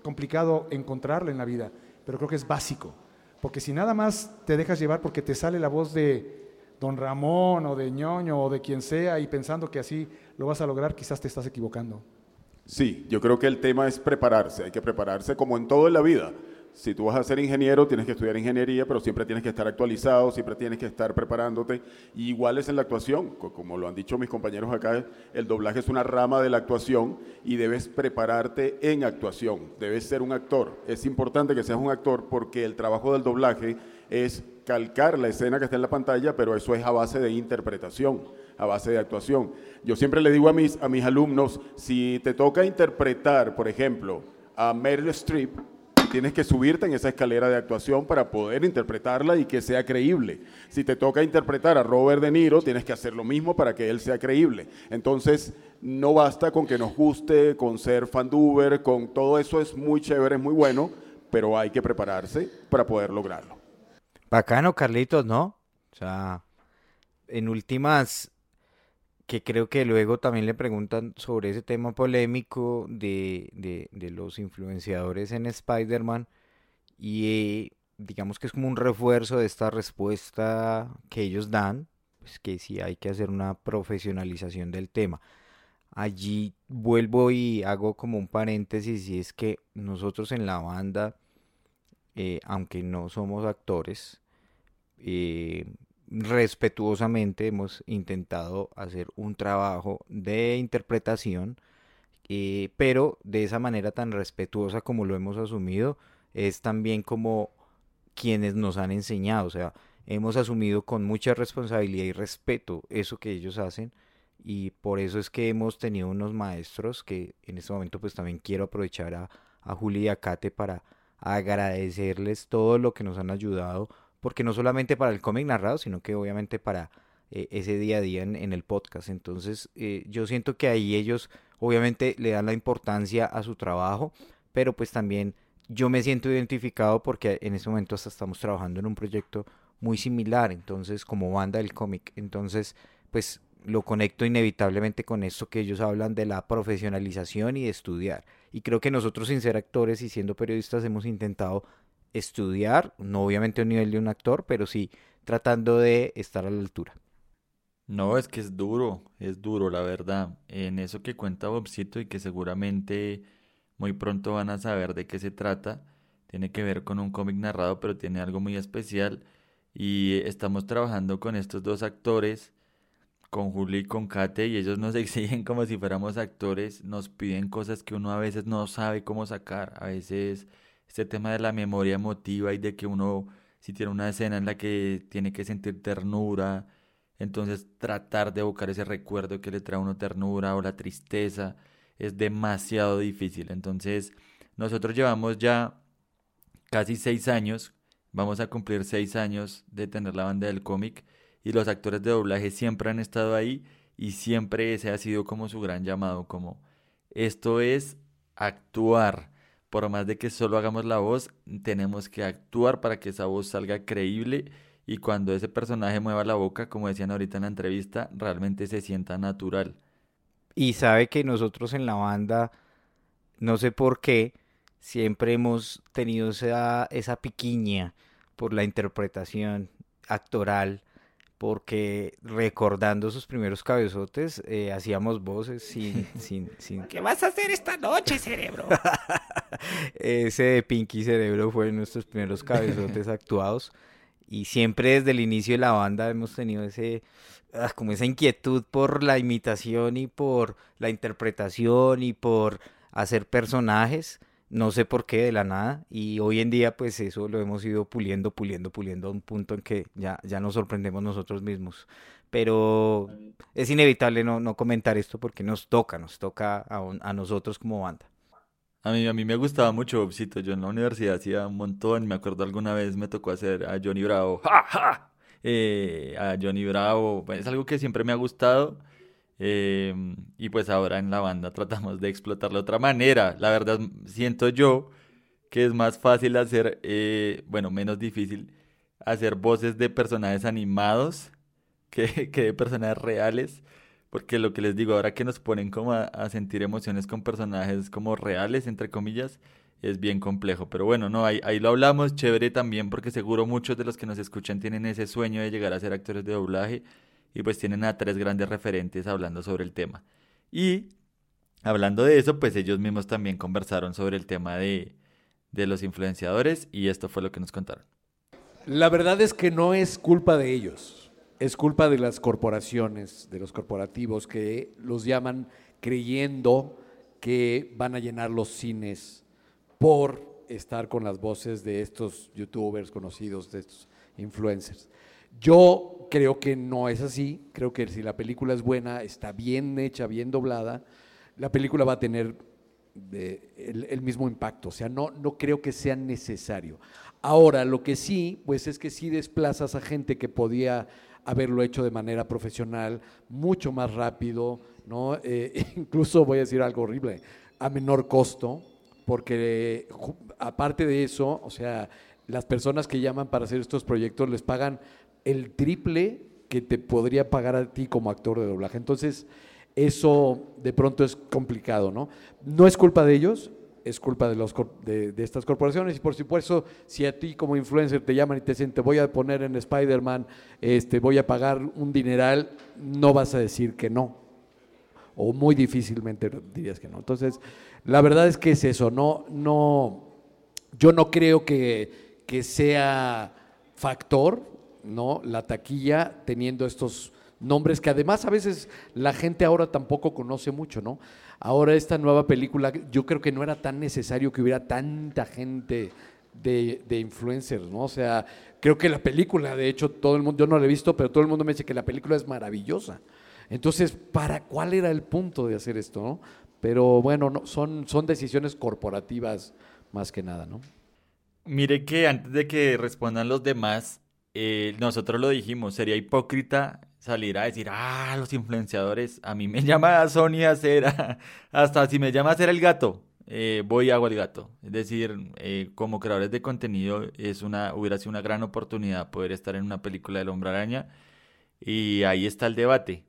complicado encontrarla en la vida, pero creo que es básico. Porque si nada más te dejas llevar porque te sale la voz de Don Ramón o de Ñoño o de quien sea y pensando que así lo vas a lograr, quizás te estás equivocando. Sí, yo creo que el tema es prepararse, hay que prepararse como en todo en la vida. Si tú vas a ser ingeniero, tienes que estudiar ingeniería, pero siempre tienes que estar actualizado, siempre tienes que estar preparándote. Y igual es en la actuación, como lo han dicho mis compañeros acá, el doblaje es una rama de la actuación y debes prepararte en actuación, debes ser un actor. Es importante que seas un actor porque el trabajo del doblaje es calcar la escena que está en la pantalla, pero eso es a base de interpretación, a base de actuación. Yo siempre le digo a mis alumnos, si te toca interpretar, por ejemplo, a Meryl Streep, tienes que subirte en esa escalera de actuación para poder interpretarla y que sea creíble. Si te toca interpretar a Robert De Niro, tienes que hacer lo mismo para que él sea creíble. Entonces, no basta con que nos guste, con ser fanduber, con todo eso es muy chévere, es muy bueno, pero hay que prepararse para poder lograrlo. Bacano, Carlitos, ¿no? O sea, en últimas, que creo que luego también le preguntan sobre ese tema polémico de los influenciadores en Spider-Man y digamos que es como un refuerzo de esta respuesta que ellos dan, pues que sí hay que hacer una profesionalización del tema. Allí vuelvo y hago como un paréntesis y es que nosotros en la banda, aunque no somos actores, respetuosamente hemos intentado hacer un trabajo de interpretación, pero de esa manera tan respetuosa como lo hemos asumido, es también como quienes nos han enseñado, o sea, hemos asumido con mucha responsabilidad y respeto eso que ellos hacen y por eso es que hemos tenido unos maestros que en este momento pues también quiero aprovechar a Juli y a Kate para agradecerles todo lo que nos han ayudado porque no solamente para el cómic narrado, sino que obviamente para ese día a día en el podcast. Entonces, yo siento que ahí ellos obviamente le dan la importancia a su trabajo, pero pues también yo me siento identificado porque en este momento hasta estamos trabajando en un proyecto muy similar, entonces como banda del cómic. Entonces, pues lo conecto inevitablemente con esto que ellos hablan de la profesionalización y de estudiar. Y creo que nosotros sin ser actores y siendo periodistas hemos intentado estudiar, no obviamente a un nivel de un actor, pero sí tratando de estar a la altura. No, es que es duro, la verdad. En eso que cuenta Bobcito y que seguramente muy pronto van a saber de qué se trata, tiene que ver con un cómic narrado, pero tiene algo muy especial. Y estamos trabajando con estos dos actores, con Juli y con Kate, y ellos nos exigen como si fuéramos actores, nos piden cosas que uno a veces no sabe cómo sacar. A veces este tema de la memoria emotiva y de que uno, si tiene una escena en la que tiene que sentir ternura, entonces tratar de evocar ese recuerdo que le trae a uno ternura o la tristeza es demasiado difícil. Entonces, nosotros llevamos ya casi 6 años, vamos a cumplir 6 años de tener la banda del cómic y los actores de doblaje siempre han estado ahí y siempre ese ha sido como su gran llamado, como esto es actuar. Por más de que solo hagamos la voz, tenemos que actuar para que esa voz salga creíble y cuando ese personaje mueva la boca, como decían ahorita en la entrevista, realmente se sienta natural. Y sabe que nosotros en la banda, no sé por qué, siempre hemos tenido esa piquiña por la interpretación actoral, porque recordando sus primeros cabezotes, hacíamos voces sin... ¿Qué vas a hacer esta noche, cerebro? Ese de Pinky Cerebro fue nuestros primeros cabezotes actuados y siempre desde el inicio de la banda hemos tenido como esa inquietud por la imitación y por la interpretación y por hacer personajes, no sé por qué de la nada y hoy en día pues eso lo hemos ido puliendo a un punto en que ya nos sorprendemos nosotros mismos. Pero es inevitable no comentar esto porque nos toca a nosotros como banda. A mí me gustaba mucho Bobcito. Yo en la universidad hacía un montón. Me acuerdo alguna vez me tocó hacer a Johnny Bravo. ¡Ja, ja! A Johnny Bravo. Bueno, es algo que siempre me ha gustado. Y pues ahora en la banda tratamos de explotarlo de otra manera. La verdad, siento yo que es más fácil hacer, bueno, menos difícil, hacer voces de personajes animados que de personajes reales. Porque lo que les digo, ahora que nos ponen como a sentir emociones con personajes como reales, entre comillas, es bien complejo. Pero bueno, no, ahí lo hablamos, chévere también, porque seguro muchos de los que nos escuchan tienen ese sueño de llegar a ser actores de doblaje y pues tienen a tres grandes referentes hablando sobre el tema. Y hablando de eso, pues ellos mismos también conversaron sobre el tema de los influenciadores y esto fue lo que nos contaron. La verdad es que no es culpa de ellos, es culpa de las corporaciones, de los corporativos que los llaman creyendo que van a llenar los cines por estar con las voces de estos youtubers conocidos, de estos influencers. Yo creo que no es así, creo que si la película es buena, está bien hecha, bien doblada, la película va a tener el mismo impacto, o sea, no creo que sea necesario. Ahora, lo que sí, pues es que sí desplazas a gente que podía haberlo hecho de manera profesional, mucho más rápido, ¿no? Incluso voy a decir algo horrible, a menor costo, porque aparte de eso, o sea, las personas que llaman para hacer estos proyectos les pagan el triple que te podría pagar a ti como actor de doblaje. Entonces, eso de pronto es complicado, ¿no? No es culpa de ellos, es culpa de estas corporaciones y por supuesto, si a ti como influencer te llaman y te dicen te voy a poner en Spider-Man, voy a pagar un dineral, no vas a decir que no, o muy difícilmente dirías que no. Entonces, la verdad es que es eso, yo no creo que sea factor, ¿no? La taquilla teniendo estos nombres que además a veces la gente ahora tampoco conoce mucho, ¿no? Ahora esta nueva película, yo creo que no era tan necesario que hubiera tanta gente de influencers, ¿no? O sea, creo que la película, de hecho, todo el mundo, yo no la he visto, pero todo el mundo me dice que la película es maravillosa. Entonces, ¿cuál era el punto de hacer esto, no? Pero bueno, no, son decisiones corporativas más que nada, ¿no? Mire que antes de que respondan los demás, nosotros lo dijimos, sería hipócrita salir a decir, los influenciadores, a mí me llama Sony a hacer, hasta si me llama a hacer el gato, voy y hago el gato. Es decir, como creadores de contenido hubiera sido una gran oportunidad poder estar en una película del Hombre Araña y ahí está el debate,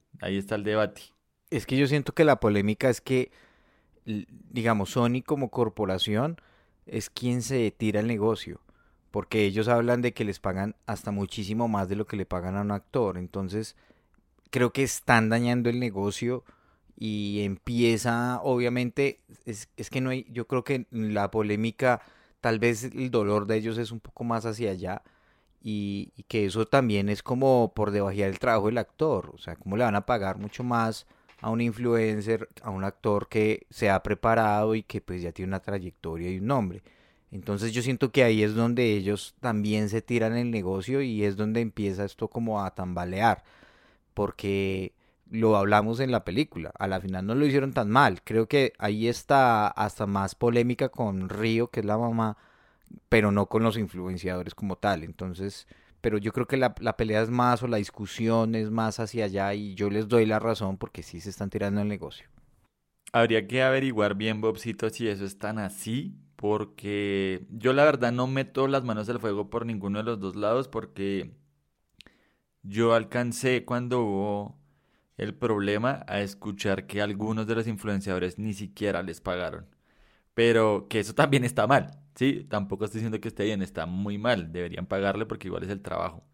Es que yo siento que la polémica es que, digamos, Sony como corporación es quien se tira el negocio. Porque ellos hablan de que les pagan hasta muchísimo más de lo que le pagan a un actor. Entonces, creo que están dañando el negocio y empieza, obviamente, es que no hay, yo creo que la polémica, tal vez el dolor de ellos es un poco más hacia allá y que eso también es como por debajear el trabajo del actor. O sea, ¿cómo le van a pagar mucho más a un influencer, a un actor que se ha preparado y que pues ya tiene una trayectoria y un nombre? Entonces yo siento que ahí es donde ellos también se tiran el negocio y es donde empieza esto como a tambalear, porque lo hablamos en la película, a la final no lo hicieron tan mal, creo que ahí está hasta más polémica con Río, que es la mamá, pero no con los influenciadores como tal. Entonces, pero yo creo que la pelea es más, o la discusión es más hacia allá y yo les doy la razón porque sí se están tirando el negocio. Habría que averiguar bien, Bobcito, si eso es tan así, porque yo la verdad no meto las manos al fuego por ninguno de los dos lados, porque yo alcancé cuando hubo el problema a escuchar que algunos de los influenciadores ni siquiera les pagaron, pero que eso también está mal, ¿sí? Tampoco estoy diciendo que esté bien, está muy mal, deberían pagarle porque igual es el trabajo.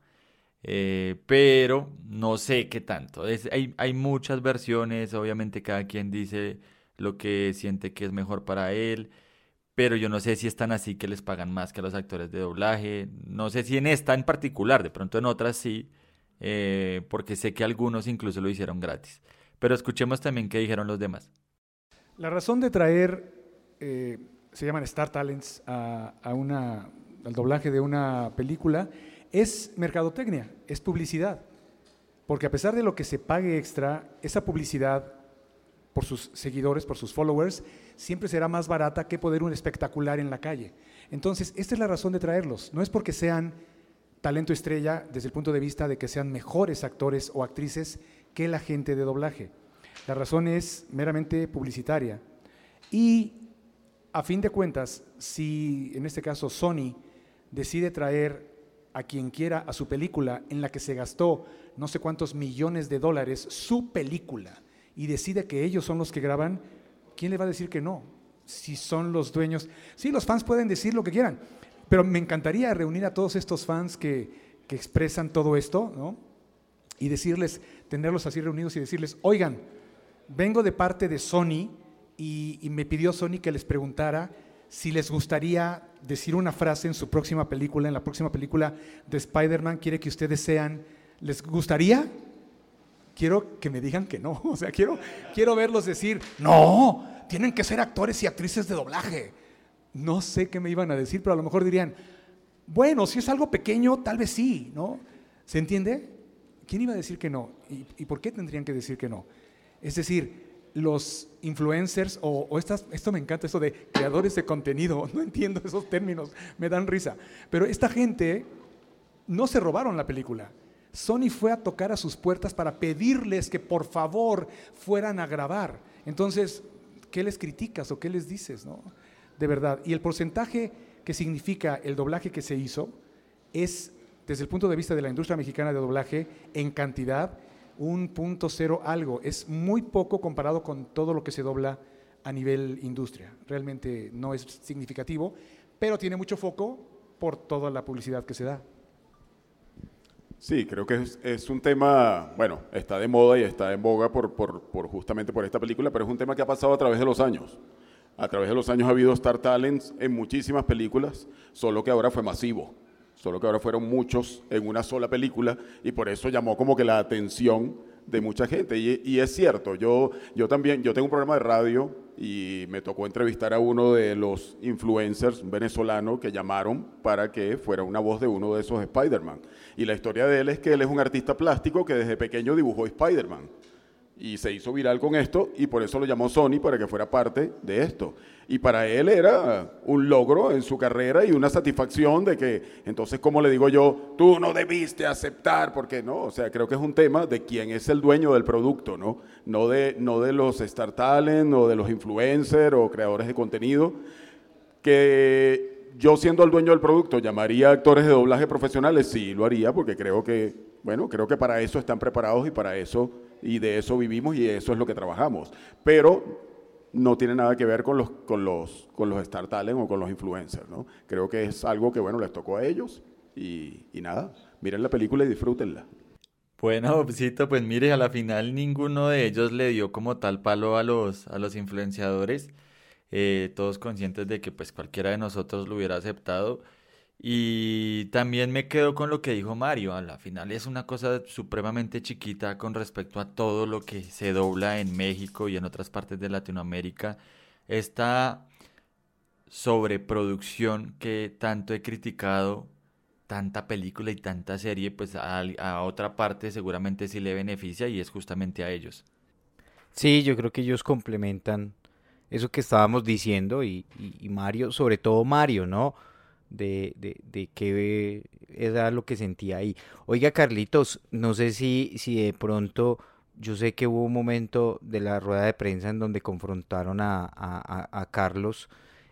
Pero no sé qué tanto. Hay muchas versiones, obviamente cada quien dice lo que siente que es mejor para él, pero yo no sé si están así que les pagan más que a los actores de doblaje. No sé si en esta en particular, de pronto en otras sí, porque sé que algunos incluso lo hicieron gratis. Pero escuchemos también qué dijeron los demás. La razón de traer, se llaman Star Talents, al doblaje de una película, es mercadotecnia, es publicidad. Porque a pesar de lo que se pague extra, esa publicidad por sus seguidores, por sus followers, siempre será más barata que poner un espectacular en la calle. Entonces, esta es la razón de traerlos. No es porque sean talento estrella desde el punto de vista de que sean mejores actores o actrices que la gente de doblaje. La razón es meramente publicitaria. Y a fin de cuentas, si en este caso Sony decide traer a quien quiera a su película en la que se gastó no sé cuántos millones de dólares, su película, y decide que ellos son los que graban, ¿quién le va a decir que no? si son los dueños. Sí, los fans pueden decir lo que quieran, pero me encantaría reunir a todos estos fans que expresan todo esto, ¿no? Y decirles, tenerlos así reunidos y decirles, oigan, vengo de parte de Sony y me pidió Sony que les preguntara si les gustaría decir una frase en su próxima película, en la próxima película de Spider-Man, quiere que ustedes sean, ¿les gustaría? Quiero que me digan que no, o sea, quiero verlos decir, no, tienen que ser actores y actrices de doblaje. No sé qué me iban a decir, pero a lo mejor dirían, bueno, si es algo pequeño, tal vez sí, ¿no? ¿Se entiende? ¿Quién iba a decir que no? ¿Y por qué tendrían que decir que no? Es decir, los influencers esto me encanta, esto de creadores de contenido, no entiendo esos términos, me dan risa, pero esta gente no se robaron la película. Sony fue a tocar a sus puertas para pedirles que por favor fueran a grabar. Entonces, ¿qué les criticas o qué les dices, no? De verdad. Y el porcentaje que significa el doblaje que se hizo es, desde el punto de vista de la industria mexicana de doblaje, en cantidad, 1.0 algo. Es muy poco comparado con todo lo que se dobla a nivel industria. Realmente no es significativo, pero tiene mucho foco por toda la publicidad que se da. Sí, creo que es un tema, bueno, está de moda y está en boga justamente por esta película, pero es un tema que ha pasado a través de los años. A través de los años ha habido Star Talents en muchísimas películas, solo que ahora fue masivo, solo que ahora fueron muchos en una sola película y por eso llamó como que la atención de mucha gente. Y es cierto, yo tengo un programa de radio y me tocó entrevistar a uno de los influencers, un venezolano, que llamaron para que fuera una voz de uno de esos Spider-Man. Y la historia de él es que él es un artista plástico que desde pequeño dibujó Spider-Man. Y se hizo viral con esto y por eso lo llamó Sony para que fuera parte de esto. Y para él era un logro en su carrera y una satisfacción de que, entonces, como le digo yo, tú no debiste aceptar, porque no, o sea, creo que es un tema de quién es el dueño del producto, ¿no? No de los Star Talent o de los influencers o creadores de contenido, que yo siendo el dueño del producto llamaría actores de doblaje profesionales, sí lo haría, porque creo que para eso están preparados y para eso, y de eso vivimos y eso es lo que trabajamos. Pero no tiene nada que ver con los Star Talent o con los influencers, ¿no? Creo que es algo que, bueno, les tocó a ellos y nada, miren la película y disfrútenla. Bueno, Psito, pues mire, a la final ninguno de ellos le dio como tal palo a los influenciadores, todos conscientes de que pues cualquiera de nosotros lo hubiera aceptado. Y también me quedo con lo que dijo Mario, a la final es una cosa supremamente chiquita con respecto a todo lo que se dobla en México y en otras partes de Latinoamérica. Esta sobreproducción que tanto he criticado, tanta película y tanta serie, pues a otra parte seguramente sí le beneficia y es justamente a ellos. Sí, yo creo que ellos complementan eso que estábamos diciendo y Mario, sobre todo Mario, ¿no? De qué era lo que sentía ahí. Oiga, Carlitos, no sé si de pronto, yo sé que hubo un momento de la rueda de prensa en donde confrontaron a Carlos,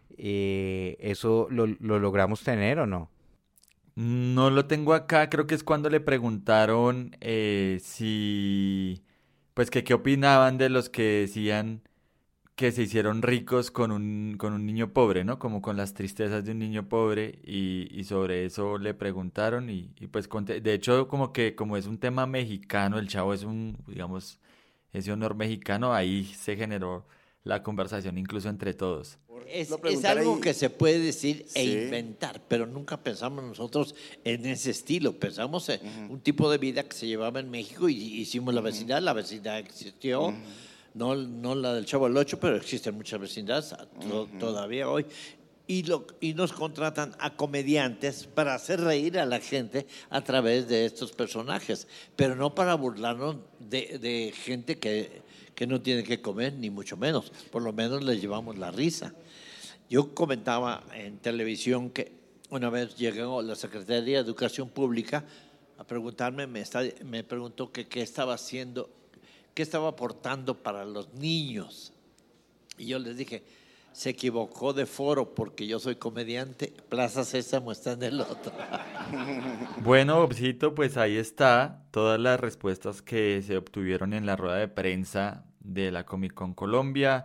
¿eso lo logramos tener o no? No lo tengo acá, creo que es cuando le preguntaron pues que qué opinaban de los que decían que se hicieron ricos con un niño pobre, ¿no? Como con las tristezas de un niño pobre y sobre eso le preguntaron y pues de hecho como es un tema mexicano, el chavo es digamos, ese honor mexicano, ahí se generó la conversación incluso entre todos. Es algo que se puede decir e inventar, pero nunca pensamos nosotros en ese estilo. Pensamos en un tipo de vida que se llevaba en México y hicimos la vecindad existió. No la del Chavo del Ocho, pero existen muchas vecindades todavía hoy. Y nos contratan a comediantes para hacer reír a la gente a través de estos personajes, pero no para burlarnos de gente que no tiene que comer, ni mucho menos. Por lo menos les llevamos la risa. Yo comentaba en televisión que una vez llegó la Secretaría de Educación Pública a preguntarme, me preguntó que qué estaba haciendo, qué estaba aportando para los niños. Y yo les dije, se equivocó de foro porque yo soy comediante, Plaza Sésamo está en el otro. Bueno, Obsito, pues ahí está todas las respuestas que se obtuvieron en la rueda de prensa de la Comic Con Colombia.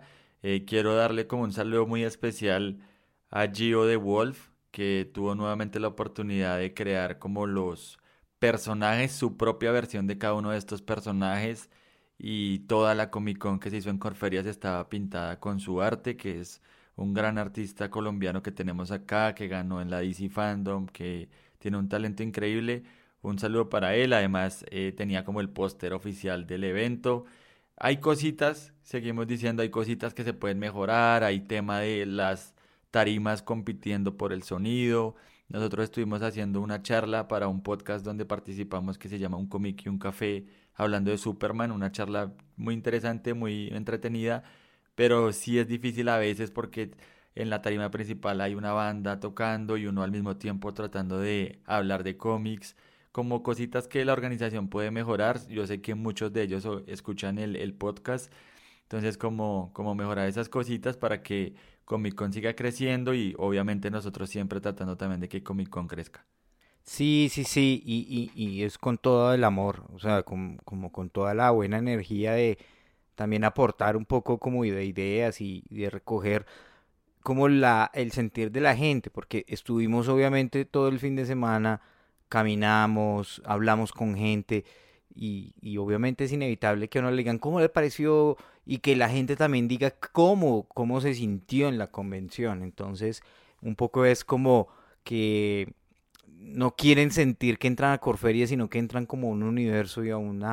Quiero darle como un saludo muy especial a Gio de Wolf, que tuvo nuevamente la oportunidad de crear como los personajes, su propia versión de cada uno de estos personajes, y toda la Comic Con que se hizo en Corferias estaba pintada con su arte, que es un gran artista colombiano que tenemos acá, que ganó en la DC Fandom, que tiene un talento increíble. Un saludo para él. Además, tenía como el póster oficial del evento. Hay cositas, seguimos diciendo, hay cositas que se pueden mejorar. Hay tema de las tarimas compitiendo por el sonido. Nosotros estuvimos haciendo una charla para un podcast donde participamos que se llama Un cómic y un café, hablando de Superman, una charla muy interesante, muy entretenida, pero sí es difícil a veces porque en la tarima principal hay una banda tocando y uno al mismo tiempo tratando de hablar de cómics, como cositas que la organización puede mejorar. Yo sé que muchos de ellos escuchan el podcast, entonces como mejorar esas cositas para que Comic Con siga creciendo y obviamente nosotros siempre tratando también de que Comic Con crezca. Sí, sí, sí, y es con todo el amor, o sea, como con toda la buena energía de también aportar un poco como de ideas y de recoger como el sentir de la gente, porque estuvimos obviamente todo el fin de semana, caminamos, hablamos con gente y obviamente es inevitable que a uno le digan cómo le pareció y que la gente también diga cómo se sintió en la convención. Entonces, un poco es como que no quieren sentir que entran a Corferia, sino que entran como a un universo y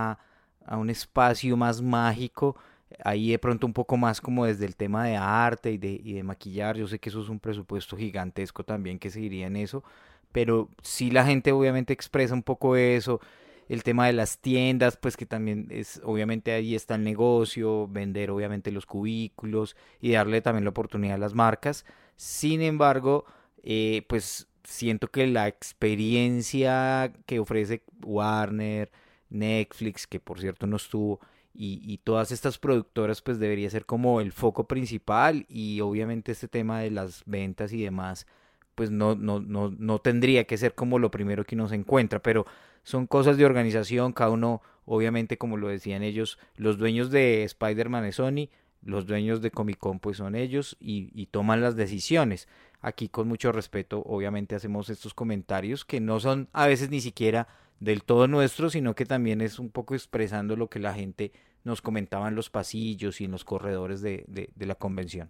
a un espacio más mágico. Ahí de pronto un poco más como desde el tema de arte y de maquillar. Yo sé que eso es un presupuesto gigantesco también que seguiría en eso, pero sí la gente obviamente expresa un poco eso. El tema de las tiendas, pues que también es, obviamente ahí está el negocio, vender obviamente los cubículos y darle también la oportunidad a las marcas. Sin embargo, pues siento que la experiencia que ofrece Warner, Netflix, que por cierto no estuvo, y todas estas productoras, pues debería ser como el foco principal, y obviamente este tema de las ventas y demás, pues no tendría que ser como lo primero que uno se encuentra, pero son cosas de organización. Cada uno, obviamente, como lo decían ellos, los dueños de Spider-Man es Sony, los dueños de Comic Con pues son ellos y toman las decisiones. Aquí con mucho respeto, obviamente hacemos estos comentarios que no son a veces ni siquiera del todo nuestros, sino que también es un poco expresando lo que la gente nos comentaba en los pasillos y en los corredores de la convención.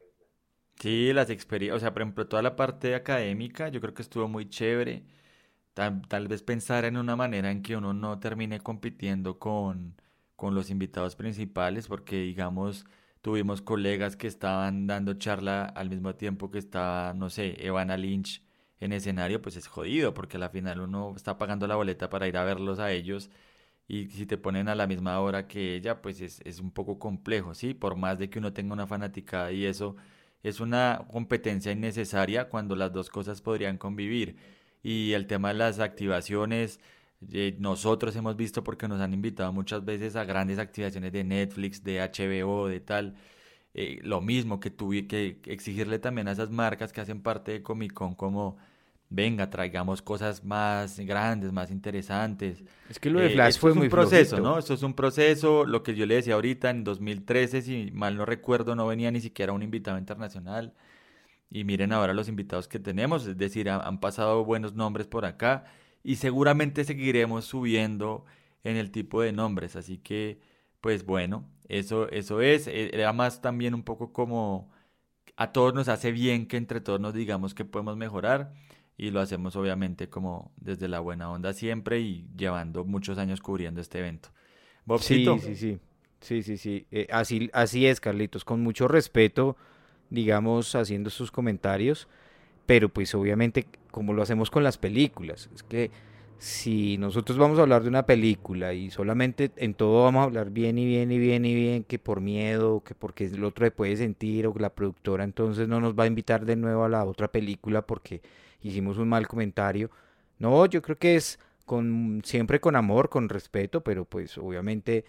Sí, las experiencias, o sea, por ejemplo, toda la parte académica, yo creo que estuvo muy chévere. Tal vez pensar en una manera en que uno no termine compitiendo con los invitados principales, porque digamos, tuvimos colegas que estaban dando charla al mismo tiempo que estaba, no sé, Evanna Lynch en escenario, pues es jodido, porque al final uno está pagando la boleta para ir a verlos a ellos, y si te ponen a la misma hora que ella, pues es un poco complejo, ¿sí? Por más de que uno tenga una fanaticada y eso, es una competencia innecesaria cuando las dos cosas podrían convivir. Y el tema de las activaciones, nosotros hemos visto porque nos han invitado muchas veces a grandes activaciones de Netflix, de HBO, de tal. Lo mismo que tuve que exigirle también a esas marcas que hacen parte de Comic Con como, venga, traigamos cosas más grandes, más interesantes. Es que lo de Flash Esto fue es un muy proceso, flojito. ¿no? Esto es un proceso. Lo que yo le decía ahorita, en 2013, si mal no recuerdo, no venía ni siquiera un invitado internacional. Y miren ahora los invitados que tenemos, es decir, han pasado buenos nombres por acá y seguramente seguiremos subiendo en el tipo de nombres. Así que, pues bueno, eso es. Era más también un poco como a todos nos hace bien que entre todos nos digamos que podemos mejorar, y lo hacemos obviamente como desde la buena onda siempre y llevando muchos años cubriendo este evento. Sí, Bobcito, sí, sí. Sí, sí, sí. Así es, Carlitos, con mucho respeto, digamos, haciendo sus comentarios, pero pues obviamente como lo hacemos con las películas, es que si nosotros vamos a hablar de una película y solamente en todo vamos a hablar bien y bien y bien y bien, que por miedo, que porque el otro le puede sentir o que la productora entonces no nos va a invitar de nuevo a la otra película porque hicimos un mal comentario. No, yo creo que es siempre con amor, con respeto, pero pues obviamente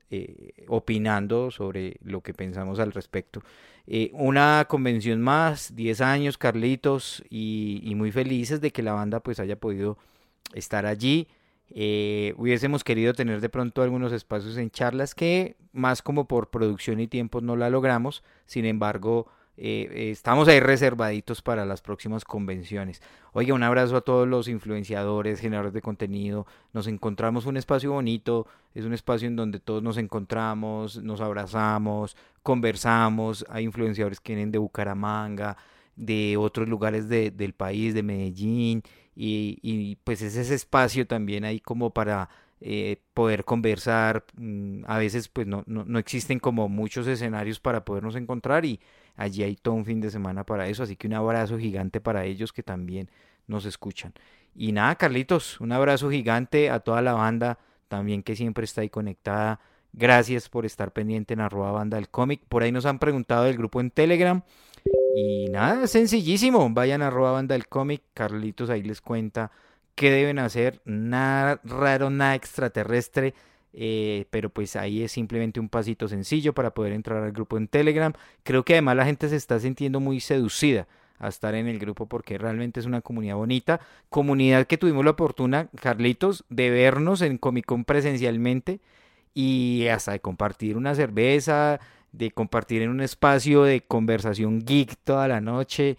opinando sobre lo que pensamos al respecto. Una convención más, 10 años, Carlitos, y muy felices de que la banda pues haya podido estar allí. Hubiésemos querido tener de pronto algunos espacios en charlas que más como por producción y tiempos no la logramos, sin embargo estamos ahí reservaditos para las próximas convenciones. Oiga, un abrazo a todos los influenciadores, generadores de contenido, nos encontramos un espacio bonito, es un espacio en donde todos nos encontramos, nos abrazamos, conversamos, hay influenciadores que vienen de Bucaramanga, de otros lugares del país, de Medellín, y pues es ese espacio también ahí como para poder conversar. A veces pues no existen como muchos escenarios para podernos encontrar y allí hay todo un fin de semana para eso, así que un abrazo gigante para ellos que también nos escuchan. Y nada, Carlitos, un abrazo gigante a toda la banda también que siempre está ahí conectada. Gracias por estar pendiente en @banda del cómic. Por ahí nos han preguntado del grupo en Telegram. Y nada, sencillísimo, vayan a @banda del cómic, Carlitos ahí les cuenta qué deben hacer, nada raro, nada extraterrestre, pero pues ahí es simplemente un pasito sencillo para poder entrar al grupo en Telegram. Creo que además la gente se está sintiendo muy seducida a estar en el grupo porque realmente es una comunidad bonita, comunidad que tuvimos la oportunidad, Carlitos, de vernos en Comic Con presencialmente y hasta de compartir una cerveza, de compartir en un espacio de conversación geek toda la noche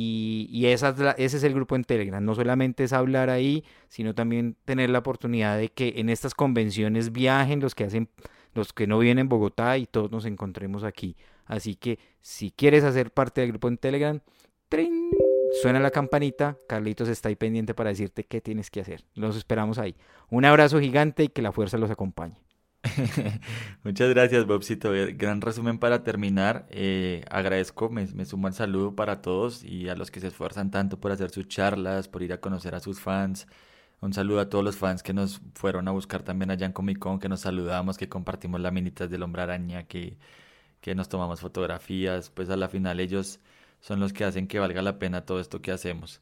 y ese es el grupo en Telegram. No solamente es hablar ahí, sino también tener la oportunidad de que en estas convenciones viajen los que no viven en Bogotá y todos nos encontremos aquí. Así que si quieres hacer parte del grupo en Telegram, ¡trin!, suena la campanita, Carlitos está ahí pendiente para decirte qué tienes que hacer. Los esperamos ahí. Un abrazo gigante y que la fuerza los acompañe. Muchas gracias, Bobcito. Gran resumen para terminar. Agradezco, me sumo al saludo para todos y a los que se esfuerzan tanto por hacer sus charlas, por ir a conocer a sus fans. Un saludo a todos los fans que nos fueron a buscar también allá en Comic Con, que nos saludamos, que compartimos laminitas del Hombre Araña, que nos tomamos fotografías. Pues a la final ellos son los que hacen que valga la pena todo esto que hacemos.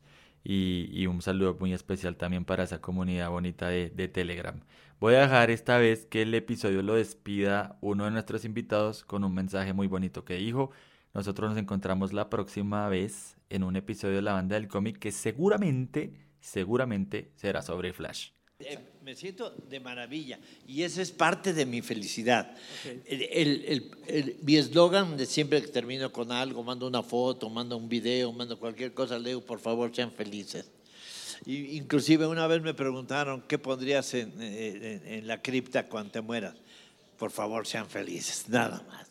Y un saludo muy especial también para esa comunidad bonita de Telegram. Voy a dejar esta vez que el episodio lo despida uno de nuestros invitados con un mensaje muy bonito que dijo. Nosotros nos encontramos la próxima vez en un episodio de La Banda del Cómic que seguramente será sobre Flash. Me siento de maravilla y esa es parte de mi felicidad. Mi eslogan de siempre que termino con algo, mando una foto, mando un video, mando cualquier cosa, leo, por favor, sean felices. Inclusive una vez me preguntaron qué pondrías en la cripta cuando te mueras. Por favor, sean felices, nada más.